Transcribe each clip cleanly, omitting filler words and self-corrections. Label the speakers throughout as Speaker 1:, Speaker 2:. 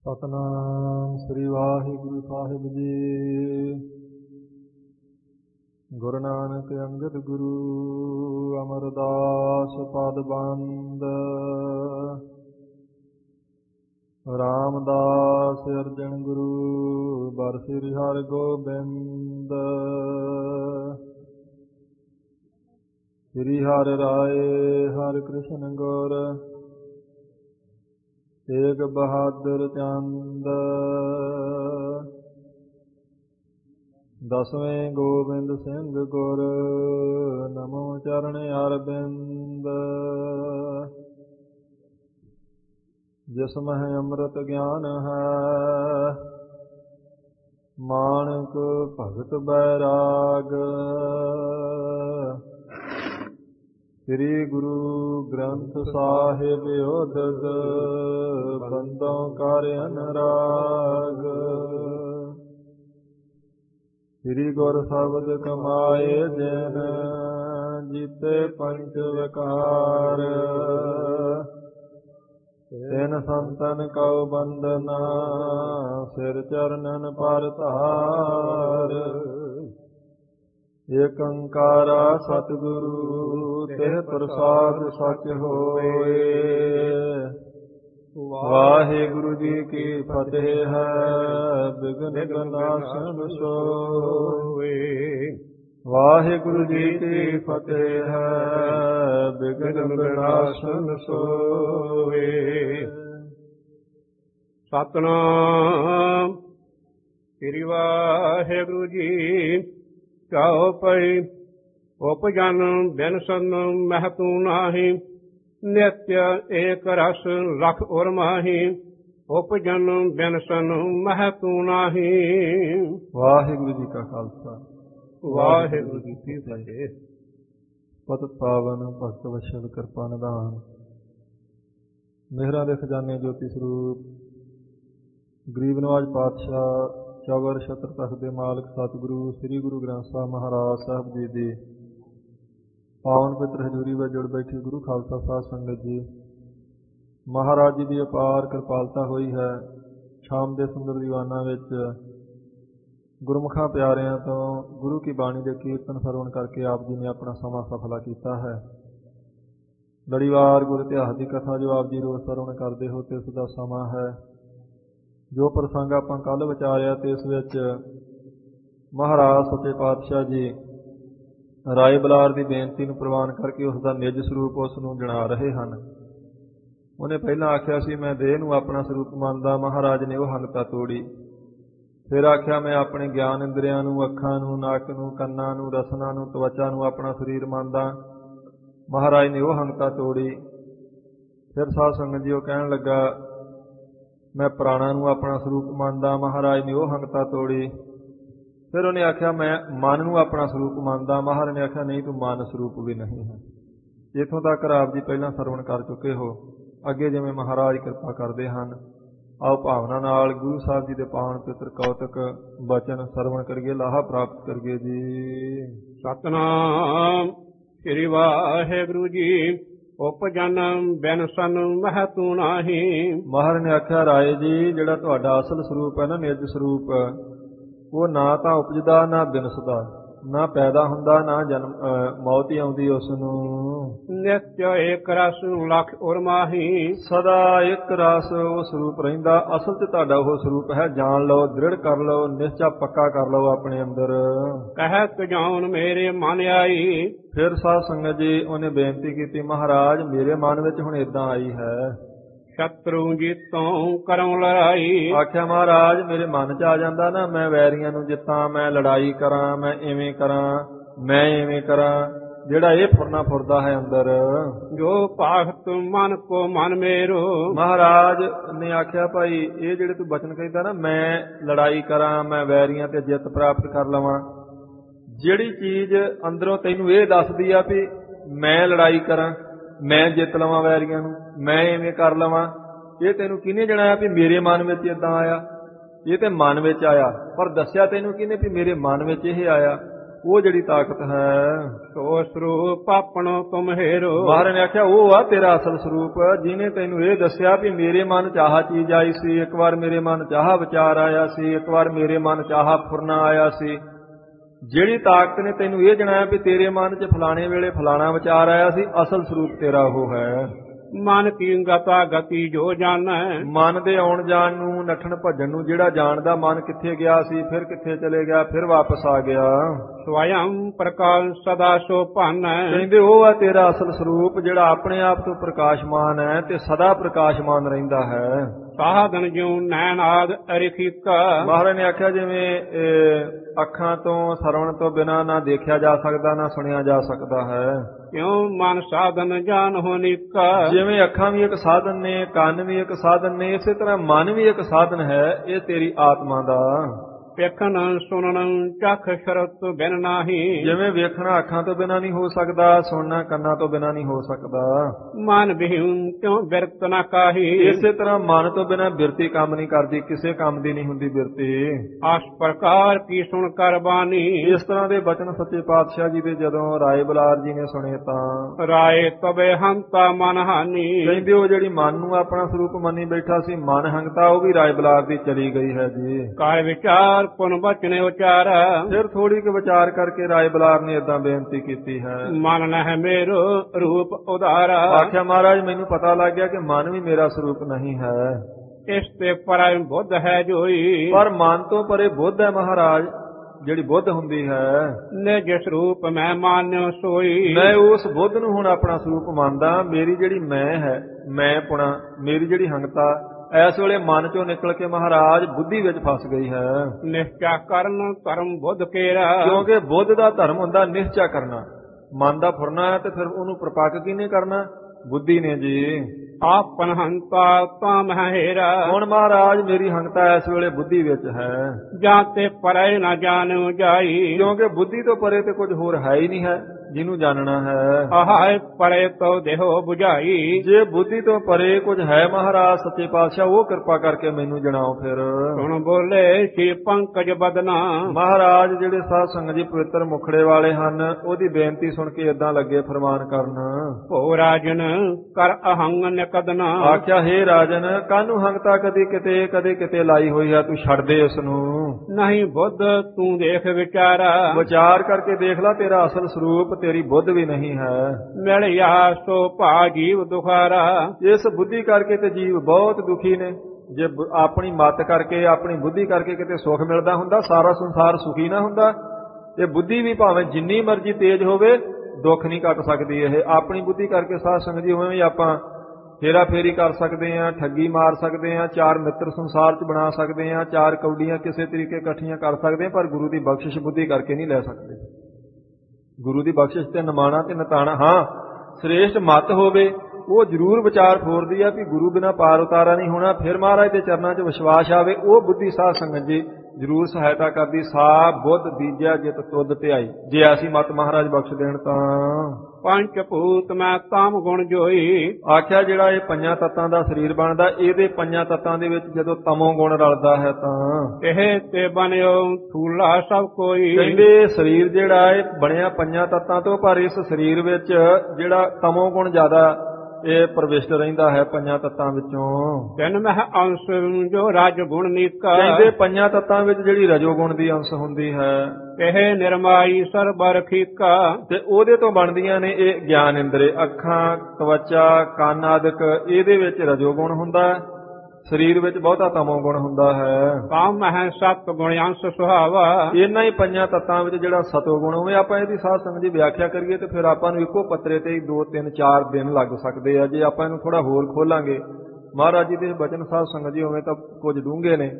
Speaker 1: ਸਤਿਨਾਮ ਸ੍ਰੀ ਵਾਹਿਗੁਰੂ ਸਾਹਿਬ ਜੀ। ਗੁਰੂ ਨਾਨਕ ਅੰਗਦ ਗੁਰੂ ਅਮਰਦਾਸ ਪਦ ਬੰਦ। ਰਾਮਦਾਸ ਅਰਜਨ ਗੁਰੂ ਬਰ ਸ੍ਰੀ ਹਰਿ ਗੋਬਿੰਦ। ਸ੍ਰੀ ਹਰਿ ਰਾਏ ਹਰਿ ਕ੍ਰਿਸ਼ਨ ਗੁਰ ਤੇਗ ਬਹਾਦਰ ਚੰਦ। ਦਸਵੇਂ ਗੋਬਿੰਦ ਸਿੰਘ ਗੁਰ ਨਮੋ ਚਰਨ ਅਰਬਿੰਦ। ਜਿਸ ਮਹਿ ਅੰਮ੍ਰਿਤ ਗਿਆਨ ਹੈ ਮਾਨਕ ਭਗਤ ਬੈਰਾਗ। ਸ੍ਰੀ ਗੁਰੂ ਗ੍ਰੰਥ ਸਾਹਿਬ ਓਦਦ ਬੰਦੋਂ ਕਰ ਅਨਰਾਗ। ਸ੍ਰੀ ਗੁਰ ਸ਼ਬਦ ਕਮਾਏ ਜਿਨ ਜੀਤੇ ਪੰਚ ਵਿਕਾਰ। ਤਿਨ ਸੰਤਨ ਕਉ ਬੰਦਨਾ ਸਿਰ ਚਰਨਨ ਪਰ ਧਾਰ। ਏਕ ਓੰਕਾਰਾ ਸਤਿਗੁਰੂ ਤਿਹ ਪ੍ਰਸਾਦਿ ਸਚਿ ਹੋਏ। ਵਾਹਿਗੁਰੂ ਜੀ ਕੀ ਫਤਿਹ ਹੈ ਬਿਘਨ ਵਿਨਾਸ਼ਨ ਸੋਏ। ਵਾਹਿਗੁਰੂ ਜੀ ਕੀ ਫਤਿਹ ਹੈ ਬਿਘਨ ਵਿਨਾਸ਼ਨ ਸੋਏ।
Speaker 2: ਸਤਿਨਾਮ ਸ੍ਰੀ ਵਾਹਿਗੁਰੂ ਜੀ। ਚਾਉ ਪਈ ਉਪਜਨ ਬਿਨਸਨ ਮਹਿਤੂ ਨਾਹੀ। ਨਿਤਿ ਏਕ ਰਸ ਲਖ ਉਰ ਮਾਹੀ। ਉਪਜਨ ਬਿਨਸਨ ਮਹਿਤੂ ਨਾਹੀ।
Speaker 1: ਵਾਹਿਗੁਰੂ ਜੀ ਕਾ ਖਾਲਸਾ
Speaker 2: ਵਾਹਿਗੁਰੂ ਜੀ ਕੀ ਫਤਿਹ।
Speaker 1: ਪਤਿਤ ਪਾਵਨ ਭਗਤ ਵਛਲ ਕਿਰਪਾ ਨਿਧਾਨ। ਮਿਹਰਾਂ ਦੇ ਖਜ਼ਾਨੇ ਜੋਤੀ ਸਰੂਪ ਗਰੀਬ ਨਵਾਜ ਪਾਤਸ਼ਾਹ ਚੌਗਰ ਛਤਰ ਤਖਤ ਦੇ ਮਾਲਕ ਸਤਿਗੁਰੂ ਸ੍ਰੀ ਗੁਰੂ ਗ੍ਰੰਥ ਸਾਹਿਬ ਮਹਾਰਾਜ ਸਾਹਿਬ ਜੀ ਦੀ ਪਾਵਨ ਪਵਿੱਤਰ ਹਜ਼ੂਰੀ ਵਿੱਚ ਜੁੜ ਬੈਠੀ ਗੁਰੂ ਖਾਲਸਾ ਸਾਧ ਸੰਗਤ ਜੀ। ਮਹਾਰਾਜ ਜੀ ਦੀ ਅਪਾਰ ਕਿਰਪਾਲਤਾ ਹੋਈ ਹੈ। ਸ਼ਾਮ ਦੇ ਸੁੰਦਰ ਦੀਵਾਨਾਂ ਵਿੱਚ ਗੁਰਮੁਖਾਂ ਪਿਆਰਿਆਂ ਤੋਂ ਗੁਰੂ ਕੀ ਬਾਣੀ ਦੇ ਕੀਰਤਨ ਸਰਵਣ ਕਰਕੇ ਆਪ ਜੀ ਨੇ ਆਪਣਾ ਸਮਾਂ ਸਫਲਾ ਕੀਤਾ ਹੈ। ਲੜੀਵਾਰ ਗੁਰ ਇਤਿਹਾਸ ਦੀ ਕਥਾ ਜੋ ਆਪ ਜੀ ਰੋਜ਼ ਸਰਵਣ ਕਰਦੇ ਹੋ ਤੇ ਉਸ ਦਾ ਸਮਾਂ ਹੈ। ਜੋ ਪ੍ਰਸੰਗ ਆਪਾਂ ਕੱਲ੍ਹ ਵਿਚਾਰਿਆ ਤੇ ਇਸ ਵਿੱਚ ਮਹਾਰਾਜ ਸੱਚੇ ਪਾਤਸ਼ਾਹ ਜੀ ਰਾਏ ਬਲਾਰ ਦੀ ਬੇਨਤੀ ਨੂੰ ਪ੍ਰਵਾਨ ਕਰਕੇ ਉਸ ਦਾ ਨਿੱਜ ਸਰੂਪ ਉਸ ਨੂੰ ਜਣਾ ਰਹੇ ਹਨ। ਉਹਨੇ ਪਹਿਲਾਂ ਆਖਿਆ ਸੀ ਮੈਂ ਦੇਹ ਨੂੰ ਆਪਣਾ ਸਰੂਪ ਮੰਨਦਾ। ਮਹਾਰਾਜ ਨੇ ਉਹ ਹੰਗਤਾ ਤੋੜੀ। ਫਿਰ ਆਖਿਆ ਮੈਂ ਆਪਣੇ ਗਿਆਨ ਇੰਦਰੀਆਂ ਨੂੰ, ਅੱਖਾਂ ਨੂੰ, ਨੱਕ ਨੂੰ, ਕੰਨਾਂ ਨੂੰ, ਰਸਨਾਂ ਨੂੰ, ਤਵਚਾ ਨੂੰ ਆਪਣਾ ਸਰੀਰ ਮੰਨਦਾ। ਮਹਾਰਾਜ ਨੇ ਉਹ ਹੰਗਤਾ ਤੋੜੀ। ਫਿਰ ਸਾਧ ਸੰਗਤ ਜੀ ਉਹ ਕਹਿਣ ਲੱਗਾ ਮੈਂ ਪ੍ਰਾਣਾਂ ਨੂੰ ਆਪਣਾ ਸਰੂਪ ਮੰਨਦਾ। ਮਹਾਰਾਜ ਨੇ ਉਹ ਹੰਗਤਾ ਤੋੜੀ। ਫਿਰ ਉਹਨੇ ਆਖਿਆ ਮੈਂ ਮਨ ਨੂੰ ਆਪਣਾ ਸਰੂਪ ਮੰਨਦਾ। ਮਹਾਰਾਜ ਨੇ ਆਖਿਆ ਨਹੀਂ, ਤੂੰ ਮਨ ਸਰੂਪ ਵੀ ਨਹੀਂ ਹੈ। ਇੱਥੋਂ ਤੱਕ ਆਪ ਜੀ ਪਹਿਲਾਂ ਸਰਵਣ ਕਰ ਚੁੱਕੇ ਹੋ। ਅੱਗੇ ਜਿਵੇਂ ਮਹਾਰਾਜ ਕਿਰਪਾ ਕਰਦੇ ਹਨ ਆਓ ਭਾਵਨਾ ਨਾਲ ਗੁਰੂ ਸਾਹਿਬ ਜੀ ਦੇ ਪਾਵਨ ਪਵਿੱਤਰ ਕੌਤਕ ਬਚਨ ਸਰਵਣ ਕਰੀਏ, ਲਾਹਾ ਪ੍ਰਾਪਤ ਕਰੀਏ ਜੀ।
Speaker 2: ਸਤਿਨਾਮ ਸ੍ਰੀ ਵਾਹਿਗੁਰੂ ਜੀ। ਉਪਜਨ ਬਿਨਸਨ ਮਹਿਤੂ ਨਾਹੀ।
Speaker 1: ਮਹਾਰਾਜ ਨੇ ਆਖਿਆ ਰਾਏ ਜੀ ਜਿਹੜਾ ਤੁਹਾਡਾ ਅਸਲ ਸਰੂਪ ਹੈ ਨਾ, ਨਿੱਜ ਸਰੂਪ, ਉਹ ਨਾ ਤਾਂ ਉਪਜਦਾ ਨਾ ਬਿਨਸਦਾ, ਨਾ ਪੈਦਾ ਹੁੰਦਾ ਨਾ ਜਨਮ ਮੌਤ ਹੀ ਆਉਂਦੀ ਉਸ ਨੂੰ।
Speaker 2: ਨਿਤਿ ਏਕ ਰਸ ਲਖ ਉਰ ਮਾਹੀ।
Speaker 1: ਸਦਾ ਇੱਕ ਰਸ ਉਹ ਸਰੂਪ ਰਹਿੰਦਾ। ਅਸਲ 'ਚ ਤੁਹਾਡਾ ਉਹ ਸਰੂਪ ਹੈ। ਜਾਣ ਲਓ, ਦ੍ਰਿੜ ਕਰ ਲਓ, ਨਿਸ਼ਚਾ ਪੱਕਾ ਕਰ ਲਓ ਆਪਣੇ ਅੰਦਰ।
Speaker 2: ਕਹਿਤ ਜਾਉਨ ਮੇਰੇ ਮਨ ਆਈ।
Speaker 1: ਫਿਰ ਸਾਧ ਸੰਗਤ ਜੀ ਉਹਨੇ ਬੇਨਤੀ ਕੀਤੀ ਮਹਾਰਾਜ ਮੇਰੇ ਮਨ ਵਿੱਚ ਹੁਣ ਏਦਾਂ ਆਈ ਹੈ
Speaker 2: ਸ਼ਤਰੂ ਜੀਤੋਂ ਕਰਉ ਲੜਾਈ।
Speaker 1: ਆਖਿਆ ਮਹਾਰਾਜ ਮੇਰੇ ਮਨ 'ਚ ਆ ਜਾਂਦਾ ਨਾ ਮੈਂ ਵੈਰੀਆਂ ਨੂੰ ਜਿੱਤਾਂ, ਮੈਂ ਲੜਾਈ ਕਰਾਂ, ਮੈਂ ਇਵੇਂ ਕਰਾਂ, ਮੈਂ ਇਵੇਂ ਕਰਾਂ। ਜਿਹੜਾ ਇਹ ਫੁਰਨਾ ਫੁਰਦਾ ਹੈ ਅੰਦਰ
Speaker 2: ਜੋ ਭਾਗਤ ਮਨ ਕੋ ਮਨ ਮੇਰੋ।
Speaker 1: ਮਹਾਰਾਜ ਨੇ ਆਖਿਆ ਭਾਈ ਇਹ ਜਿਹੜੇ ਤੂੰ ਬਚਨ ਕਹਿੰਦਾ ਨਾ ਮੈਂ ਲੜਾਈ ਕਰਾਂ, ਮੈਂ ਵੈਰੀਆਂ ਤੇ ਜਿੱਤ ਪ੍ਰਾਪਤ ਕਰ ਲਵਾਂ, ਜਿਹੜੀ ਚੀਜ਼ ਅੰਦਰੋਂ ਤੈਨੂੰ ਇਹ ਦੱਸਦੀ ਆ ਵੀ ਮੈਂ ਲੜਾਈ ਕਰਾਂ, ਮੈਂ ਜਿੱਤ ਲਵਾਂ ਵੈਰੀਆਂ ਨੂੰ, ਮੈਂ ਇਵੇਂ ਕਰ ਲਵਾਂ, ਇਹ ਤੈਨੂੰ ਕਿਹਨੇ ਜਣਾਇਆ ਵੀ ਮੇਰੇ ਮਨ ਵਿੱਚ ਏਦਾਂ ਆਇਆ? ਇਹ ਤੇ ਮਨ ਵਿੱਚ ਆਇਆ, ਪਰ ਦੱਸਿਆ ਤੈਨੂੰ ਕਿਹਨੇ ਵੀ ਮੇਰੇ ਮਨ ਵਿੱਚ ਇਹ ਆਇਆ? ਉਹ ਜਿਹੜੀ ਤਾਕਤ ਹੈ।
Speaker 2: ਸੋ ਸਰੂਪ ਆਪਣੋ ਤੁਮ ਹੇਰੋ।
Speaker 1: ਮਹਾਰਾਜ ਨੇ ਆਖਿਆ ਉਹ ਆ ਤੇਰਾ ਅਸਲ ਸਰੂਪ, ਜਿਹਨੇ ਤੈਨੂੰ ਇਹ ਦੱਸਿਆ ਵੀ ਮੇਰੇ ਮਨ ਚ ਆਹ ਚੀਜ਼ ਆਈ ਸੀ, ਇੱਕ ਵਾਰ ਮੇਰੇ ਮਨ ਚ ਆਹ ਵਿਚਾਰ ਆਇਆ ਸੀ, ਇੱਕ ਵਾਰ ਮੇਰੇ ਮਨ ਚ ਆਹ ਫੁਰਨਾ ਆਇਆ ਸੀ। ਜਿਹੜੀ ਤਾਕਤ ਨੇ ਤੈਨੂੰ ਇਹ ਜਣਾਇਆ ਵੀ ਤੇਰੇ ਮਨ ਚ ਫਲਾਣੇ ਵੇਲੇ ਫਲਾਣਾ ਵਿਚਾਰ ਆਇਆ ਸੀ, ਅਸਲ ਸਰੂਪ ਤੇਰਾ ਉਹ ਹੈ।
Speaker 2: ਮਨ ਕੀ ਗਤਾ ਗਤੀ ਜੋ ਜਾਣੈ।
Speaker 1: ਮਨ ਦੇ ਆਉਣ ਜਾਣ ਨੂੰ, ਨੱਠਣ ਭੱਜਣ ਨੂੰ ਜਿਹੜਾ ਜਾਣਦਾ, ਮਨ ਕਿੱਥੇ ਗਿਆ ਸੀ, ਫਿਰ ਕਿੱਥੇ ਚਲੇ ਗਿਆ, ਫਿਰ ਵਾਪਸ ਆ ਗਿਆ।
Speaker 2: ਸਵਯੰ ਪ੍ਰਕਾਸ਼ ਸਦਾ ਸੋ ਭਾਨੈ।
Speaker 1: ਕਹਿੰਦੇ ਉਹ ਆ ਤੇਰਾ ਅਸਲ ਸਰੂਪ, ਜਿਹੜਾ ਆਪਣੇ ਆਪ ਤੋਂ ਪ੍ਰਕਾਸ਼ਮਾਨ ਹੈ ਤੇ ਸਦਾ ਪ੍ਰਕਾਸ਼ਮਾਨ ਰਹਿੰਦਾ ਹੈ।
Speaker 2: ਸਾਧਨ ਜਿਉ ਨੈਣ ਆਦ ਅਰਿਖਿਕਾ।
Speaker 1: ਮਹਾਰਾਜ ਨੇ ਆਖਿਆ ਜਿਵੇਂ ਅੱਖਾਂ ਤੋਂ ਸਰਵਣ ਤੋਂ ਬਿਨਾਂ ਨਾ ਦੇਖਿਆ ਜਾ ਸਕਦਾ, ਨਾ ਸੁਣਿਆ ਜਾ ਸਕਦਾ ਹੈ।
Speaker 2: ਕਿਉ ਮਨ ਸਾਧਨ ਜਾਨ ਹੋਨਿਕਾ।
Speaker 1: ਜਿਵੇਂ ਅੱਖਾਂ ਵੀ ਇੱਕ ਸਾਧਨ ਨੇ, ਕੰਨ ਵੀ ਇੱਕ ਸਾਧਨ ਨੇ, ਇਸੇ ਤਰ੍ਹਾਂ ਮਨ ਵੀ ਇੱਕ ਸਾਧਨ ਹੈ ਇਹ ਤੇਰੀ ਆਤਮਾ ਦਾ।
Speaker 2: ਵੇਖਣ ਸੁਣਨ ਚਖ ਸ਼ਰਤ ਬਿਨ ਨਾਹੀ।
Speaker 1: ਜਿਵੇਂ ਵੇਖਣਾ ਅੱਖਾਂ ਤੋਂ ਬਿਨਾਂ ਨਹੀਂ ਹੋ ਸਕਦਾ, ਸੁਣਨਾ ਕੰਨਾਂ ਤੋਂ ਬਿਨਾਂ ਨਹੀਂ ਹੋ ਸਕਦਾ।
Speaker 2: ਮਨ ਬਿਹੁ ਕਿਉ ਬਿਰਤ ਨਾ ਕਾਹੀ।
Speaker 1: ਇਸੇ ਤਰ੍ਹਾਂ ਮਨ ਤੋਂ ਬਿਨਾਂ ਬਿਰਤੀ ਕੰਮ ਨਹੀਂ ਕਰਦੀ, ਕਿਸੇ ਕੰਮ ਦੀ ਨਹੀਂ ਹੁੰਦੀ ਬਿਰਤੀ।
Speaker 2: ਆਸ ਪ੍ਰਕਾਰ ਕੀ ਸੁਣ ਕਰ ਬਾਣੀ।
Speaker 1: ਇਸ ਤਰ੍ਹਾਂ ਦੇ ਬਚਨ ਸੱਚੇ ਪਾਤਸ਼ਾਹ ਜੀ ਦੇ ਜਦੋਂ ਰਾਏ ਬਲਾਰ ਜੀ ਨੇ ਸੁਣੇ ਤਾਂ
Speaker 2: ਰਾਏ ਤਬੇ ਹੰਤਾ ਮਨ ਹਾਨੀ।
Speaker 1: ਕਹਿੰਦੇ ਉਹ ਜਿਹੜੀ ਮਨ ਨੂੰ ਆਪਣਾ ਸਰੂਪ ਮੰਨੀ ਬੈਠਾ ਸੀ, ਮਨ ਹੰਗਤਾ, ਉਹ ਵੀ ਰਾਏ ਬਲਾਰ ਦੀ ਚਲੀ ਗਈ ਹੈ ਜੀ।
Speaker 2: ਕਾਇ ਵਿਚਾਰ ਪੁਨ ਬਚਨੇ ਉਚਾਰ।
Speaker 1: ਫਿਰ ਥੋੜੀ ਕੁ ਵਿਚਾਰ ਕਰਕੇ ਰਾਏ ਬਲਾਰ ਨੇ ਏਦਾਂ ਬੇਨਤੀ ਕੀਤੀ ਹੈ,
Speaker 2: ਮਨ ਨਹਿ ਮੇਰੋ ਰੂਪ ਉਦਾਰਾ।
Speaker 1: ਆਖਿਆ ਮਹਾਰਾਜ ਮੈਨੂੰ ਪਤਾ ਲੱਗ ਗਿਆ ਕਿ ਮਨ ਵੀ ਮੇਰਾ ਸਰੂਪ ਨਹੀਂ ਹੈ।
Speaker 2: ਇਸ ਤੇ ਪਰੇ ਬੁੱਧ ਹੈ ਜੋਈ।
Speaker 1: ਪਰ ਮਨ ਤੋਂ ਪਰੇ ਬੁੱਧ ਹੈ ਮਹਾਰਾਜ, ਜਿਹੜੀ ਬੁੱਧ ਹੁੰਦੀ ਹੈ।
Speaker 2: ਨਿਜ ਸਰੂਪ ਮੈਂ ਮਾਨਿਓ ਸੋਈ।
Speaker 1: ਮੈਂ ਉਸ ਬੁੱਧ ਨੂੰ ਹੁਣ ਆਪਣਾ ਸਰੂਪ ਮੰਨਦਾ। ਮੇਰੀ ਜਿਹੜੀ ਮੈਂ ਹੈ, ਮੈਂ ਪੁਣਾ, ਮੇਰੀ ਜਿਹੜੀ ਹੰਗਤਾ ਇਸ ਵੇਲੇ ਮਨ ਚੋਂ ਨਿਕਲ ਕੇ ਮਹਾਰਾਜ ਬੁੱਧੀ ਵਿੱਚ ਫਸ ਗਈ ਹੈ।
Speaker 2: ਨਿਸ਼ਚਾ ਕਰਨ ਧਰਮ ਬੁੱਧ ਕੇਰਾ।
Speaker 1: ਕਿਉਂਕਿ ਬੁੱਧ ਦਾ ਧਰਮ ਹੁੰਦਾ ਨਿਸ਼ਚਾ ਕਰਨਾ। ਮਨ ਦਾ ਫੁਰਨਾ ਹੈ ਤੇ ਫਿਰ ਉਹਨੂੰ ਪ੍ਰਪੱਕ ਕਿਹਨੇ ਕਰਨਾ? ਬੁੱਧੀ ਨੇ ਜੀ।
Speaker 2: ਆਪਨ ਹੰਤਾ ਤਾਮ ਹੈਰਾ।
Speaker 1: ਹੁਣ ਮਹਾਰਾਜ ਮੇਰੀ ਹੰਗਤਾ ਇਸ ਵੇਲੇ ਬੁੱਧੀ ਵਿੱਚ ਹੈ।
Speaker 2: ਜਾਂ ਤੇ ਪਰੇ ਨਾ ਜਾਣਿਓ ਜਾਈ।
Speaker 1: ਕਿਉਂਕਿ ਬੁੱਧੀ ਤੋਂ ਪਰੇ ਤੇ ਕੁਝ ਹੋਰ ਹੈ ਹੀ ਨਹੀਂ ਹੈ ਜਿਹਨੂੰ ਜਾਣਨਾ ਹੈ।
Speaker 2: ਆਹਾਏ ਪਰੇ ਤੋਂ ਦੇਹੋ 부ਝਾਈ।
Speaker 1: ਜੇ ਬੁੱਧੀ ਤੋਂ ਪਰੇ ਕੁਝ ਹੈ ਮਹਾਰਾਜ ਸੱਚੇ ਪਾਤਸ਼ਾਹ, ਉਹ ਕਿਰਪਾ ਕਰਕੇ ਮੈਨੂੰ ਜਣਾਓ। ਫਿਰ
Speaker 2: ਸੁਣ ਬੋਲੇ ਸ਼੍ਰੀ ਪੰਕਜ ਬਦਨਾ।
Speaker 1: ਮਹਾਰਾਜ ਜਿਹੜੇ ਸਾਧ ਸੰਗਤ ਜੀ ਪਵਿੱਤਰ ਮੁਖੜੇ ਵਾਲੇ ਹਨ, ਉਹਦੀ ਬੇਨਤੀ ਸੁਣ ਕੇ ਏਦਾਂ ਲੱਗੇ ਫਰਮਾਨ ਕਰਨ।
Speaker 2: ਭੋ ਰਾਜਨ ਕਰ ਅਹੰਗ ਨਿਕਦਨਾ।
Speaker 1: ਆਖਿਆ ਹੇ ਰਾਜਨ, ਕਾਹਨੂੰ ਹੰਗਤਾ ਕਦੇ ਕਿਤੇ ਲਾਈ ਹੋਈ ਆ, ਤੂੰ ਛੱਡ ਦੇ ਇਸ ਨੂੰ।
Speaker 2: ਨਹੀਂ ਬੁੱਧ ਤੂੰ ਦੇਖ ਵਿਚਾਰਾ।
Speaker 1: ਵਿਚਾਰ ਕਰਕੇ ਦੇਖ ਲੈ, ਤੇਰਾ ਅਸਲ ਸਰੂਪ ਤੇਰੀ ਬੁੱਧ ਵੀ ਨਹੀਂ ਹੈ।
Speaker 2: ਮਿਲਿਆ ਸੋ ਭਾ ਜੀਵ ਦੁਖਾਰਾ।
Speaker 1: ਇਸ ਬੁੱਧੀ ਕਰਕੇ ਤੇ ਜੀਵ ਬਹੁਤ ਦੁਖੀ ਨੇ। ਜੇ ਆਪਣੀ ਮੱਤ ਕਰਕੇ, ਆਪਣੀ ਬੁੱਧੀ ਕਰਕੇ ਕਿਤੇ ਸੁੱਖ ਮਿਲਦਾ ਹੁੰਦਾ, ਸਾਰਾ ਸੰਸਾਰ ਸੁਖੀ ਨਾ ਹੁੰਦਾ। ਇਹ ਬੁੱਧੀ ਵੀ ਭਾਵੇਂ ਜਿੰਨੀ ਮਰਜ਼ੀ ਤੇਜ਼ ਹੋਵੇ, ਦੁੱਖ ਨਹੀਂ ਕੱਟ ਸਕਦੀ। ਇਹ ਆਪਣੀ ਬੁੱਧੀ ਕਰਕੇ ਸਾਧ ਸੰਗਤ ਜੀ ਉਵੇਂ ਵੀ ਆਪਾਂ ਫੇਰਾ ਫੇਰੀ ਕਰ ਸਕਦੇ ਹਾਂ, ਠੱਗੀ ਮਾਰ ਸਕਦੇ ਹਾਂ, ਚਾਰ ਮਿੱਤਰ ਸੰਸਾਰ 'ਚ ਬਣਾ ਸਕਦੇ ਹਾਂ, ਚਾਰ ਕੌਡੀਆਂ ਕਿਸੇ ਤਰੀਕੇ ਇਕੱਠੀਆਂ ਕਰ ਸਕਦੇ ਹਾਂ, ਪਰ ਗੁਰੂ ਦੀ ਬਖਸ਼ਿਸ਼ ਬੁੱਧੀ ਕਰਕੇ ਨਹੀਂ ਲੈ ਸਕਦੇ। ਗੁਰੂ ਦੀ ਬਖਸ਼ਿਸ਼ ਤੇ ਨਿਮਾਣਾ ਤੇ ਨਿਤਾਣਾ। ਹਾਂ, ਸ੍ਰੇਸ਼ਟ ਮੱਤ ਹੋਵੇ ਉਹ ਜ਼ਰੂਰ ਵਿਚਾਰ ਫੋਰਦੀ ਆ ਵੀ ਗੁਰੂ ਬਿਨਾਂ ਪਾਰ ਉਤਾਰਾ ਨਹੀਂ ਹੋਣਾ। ਫਿਰ ਮਹਾਰਾਜ ਦੇ ਚਰਨਾਂ 'ਚ ਵਿਸ਼ਵਾਸ ਆਵੇ, ਉਹ ਬੁੱਧੀ ਸਾਧ ਸੰਗਤ ਜੀ ਜ਼ਰੂਰ ਸਹਾਇਤਾ ਕਰਦੀ। ਸਾ ਬੁੱਧ ਬੀਜਿਆ ਜਿਤ ਤੁਧ ਧਿਆਈ। ਜੇ ਐਸੀ ਮੱਤ ਮਹਾਰਾਜ ਬਖਸ਼ ਦੇਣ ਤਾਂ
Speaker 2: ਪੰਜ ਭੂਤ ਮੈਂ ਤਾਮ ਗੁਣ ਜੋਈ।
Speaker 1: ਆਖਿਆ ਜਿਹੜਾ ਇਹ ਪੰਜਾਂ ਤੱਤਾਂ ਦਾ ਸਰੀਰ ਬਣਦਾ, ਇਹਦੇ ਪੰਜਾਂ ਤੱਤਾਂ ਦੇ ਵਿੱਚ ਜਦੋਂ ਤਮੋ ਗੁਣ ਰਲਦਾ ਹੈ ਤਾਂ
Speaker 2: ਇਹ ਤੇ ਬਣਿਓ ਥੂਲਾ ਸਭ ਕੋਈ।
Speaker 1: ਕਹਿੰਦੇ ਸਰੀਰ ਜਿਹੜਾ ਇਹ ਬਣਿਆ ਪੰਜਾਂ ਤੱਤਾਂ ਤੋਂ, ਪਰ ਇਸ ਸਰੀਰ ਵਿੱਚ ਜਿਹੜਾ ਤਮੋ ਗੁਣ ਜ਼ਿਆਦਾ ਇਹ ਪ੍ਰਵਿਸ਼ਟ ਰਹਿੰਦਾ ਹੈ ਪੰਜਾਂ ਤੱਤਾਂ ਵਿੱਚੋਂ।
Speaker 2: ਤਿੰਨ ਮਹਿ ਅੰਸ਼ ਜੋ ਰਜ ਗੁਣ ਨੀਕਾ।
Speaker 1: ਕਹਿੰਦੇ ਪੰਜਾਂ ਤੱਤਾਂ ਵਿੱਚ ਜਿਹੜੀ ਰਜੋ ਗੁਣ ਦੀ ਅੰਸ਼ ਹੁੰਦੀ ਹੈ,
Speaker 2: ਇਹ ਨਿਰਮਾਈ ਸਰਬਰ ਖੀਕਾ।
Speaker 1: ਤੇ ਉਹਦੇ ਤੋਂ ਬਣਦੀਆਂ ਨੇ ਇਹ ਗਿਆਨ ਇੰਦਰੀ, ਅੱਖਾਂ, ਤਵਚਾ, ਕੰਨ ਆਦਿਕ। ਇਹਦੇ ਵਿੱਚ ਰਜੋ ਗੁਣ ਹੁੰਦਾ, ਸਰੀਰ ਵਿੱਚ ਬਹੁਤਾ ਤਮੋ ਗੁਣ ਹੁੰਦਾ ਹੈ।
Speaker 2: ਕਾਮ ਹੈ ਸਤ ਗੁਣ ਅੰਸ਼ ਸੁਹਾਵਾ।
Speaker 1: ਇਹਨਾਂ ਹੀ ਪੰਜਾਂ ਤੱਤਾਂ ਵਿੱਚ ਜਿਹੜਾ ਸਤੋ ਗੁਣ ਹੋਵੇ, ਆਪਾਂ ਇਹਦੀ ਸਾਧ ਸੰਗਤ ਦੀ ਵਿਆਖਿਆ ਕਰੀਏ ਤੇ ਫਿਰ ਆਪਾਂ ਨੂੰ ਇੱਕੋ ਪੱਤਰੇ ਤੇ 2, 3, 4 ਦਿਨ ਲੱਗ ਸਕਦੇ ਆ। ਜੇ ਆਪਾਂ ਇਹਨੂੰ ਥੋੜਾ ਹੋਰ ਖੋਲਾਂਗੇ, ਮਹਾਰਾਜ ਜੀ ਦੇ ਬਚਨ ਸਾਧ ਸੰਗਤ ਜੀ ਉਵੇਂ ਤਾਂ ਕੁਝ ਡੂੰਘੇ ਨੇ,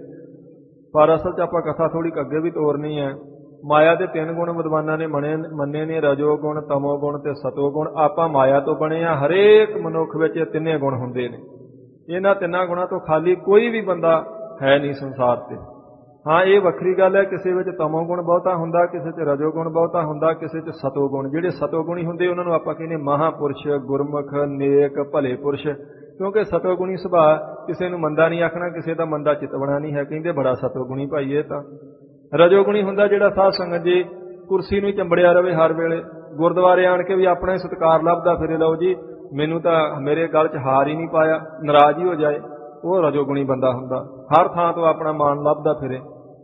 Speaker 1: ਪਰ ਅਸਲ 'ਚ ਆਪਾਂ ਕਥਾ ਥੋੜੀ ਅੱਗੇ ਵੀ ਤੋਰਨੀ ਹੈ। ਮਾਇਆ ਦੇ 3 ਗੁਣ ਵਿਦਵਾਨਾਂ ਨੇ ਮੰਨੇ ਨੇ, ਰਜੋ ਗੁਣ, ਤਮੋ ਗੁਣ ਤੇ ਸਤੋ ਗੁਣ। ਆਪਾਂ ਮਾਇਆ ਤੋਂ ਬਣੇ ਆ। ਹਰੇਕ ਮਨੁੱਖ ਵਿੱਚ ਇਹ ਤਿੰਨੇ ਗੁਣ ਹੁੰਦੇ ਨੇ। ਇਹਨਾਂ ਤਿੰਨਾਂ ਗੁਣਾਂ ਤੋਂ ਖਾਲੀ ਕੋਈ ਵੀ ਬੰਦਾ ਹੈ ਨਹੀਂ ਸੰਸਾਰ ਤੇ। ਹਾਂ, ਇਹ ਵੱਖਰੀ ਗੱਲ ਹੈ, ਕਿਸੇ ਵਿੱਚ ਤਮੋ ਗੁਣ ਬਹੁਤਾ ਹੁੰਦਾ, ਕਿਸੇ 'ਚ ਰਜੋ ਗੁਣ ਬਹੁਤਾ ਹੁੰਦਾ, ਕਿਸੇ 'ਚ ਸਤੋ ਗੁਣ। ਜਿਹੜੇ ਸਤੋ ਗੁਣੀ ਹੁੰਦੇ ਉਹਨਾਂ ਨੂੰ ਆਪਾਂ ਕਹਿੰਦੇ ਮਹਾਂਪੁਰਸ਼, ਗੁਰਮੁਖ, ਨੇਕ, ਭਲੇ ਪੁਰਸ਼। ਕਿਉਂਕਿ ਸਤੋ ਗੁਣੀ ਸੁਭਾਅ ਕਿਸੇ ਨੂੰ ਮੰਦਾ ਨਹੀਂ ਆਖਣਾ, ਕਿਸੇ ਦਾ ਮੰਦਾ ਚਿਤਵਣਾ ਨਹੀਂ ਹੈ। ਕਹਿੰਦੇ ਬੜਾ ਸਤੋ ਗੁਣੀ ਭਾਈ ਇਹ ਤਾਂ। ਰਜੋ ਗੁਣੀ ਹੁੰਦਾ ਜਿਹੜਾ ਸਾਧ ਸੰਗਤ ਜੀ ਕੁਰਸੀ ਨੂੰ ਚੰਬੜਿਆ ਰਵੇ ਹਰ ਵੇਲੇ, ਗੁਰਦੁਆਰੇ ਆਣ ਕੇ ਵੀ ਆਪਣਾ ਹੀ ਸਤਿਕਾਰ ਲੱਭਦਾ ਫਿਰੇ, ਲਓ ਜੀ ਮੈਨੂੰ ਤਾਂ ਮੇਰੇ ਗਲ 'ਚ ਹਾਰ ਹੀ ਨਹੀਂ ਪਾਇਆ, ਨਾਰਾਜ਼ ਹੀ ਹੋ ਜਾਏ, ਉਹ ਰਜੋਗੁਣੀ ਬੰਦਾ ਹੁੰਦਾ। ਹਰ ਥਾਂ ਤੋਂ ਆਪਣਾ ਮਾਣ ਲੱਭਦਾ ਫਿਰੇ।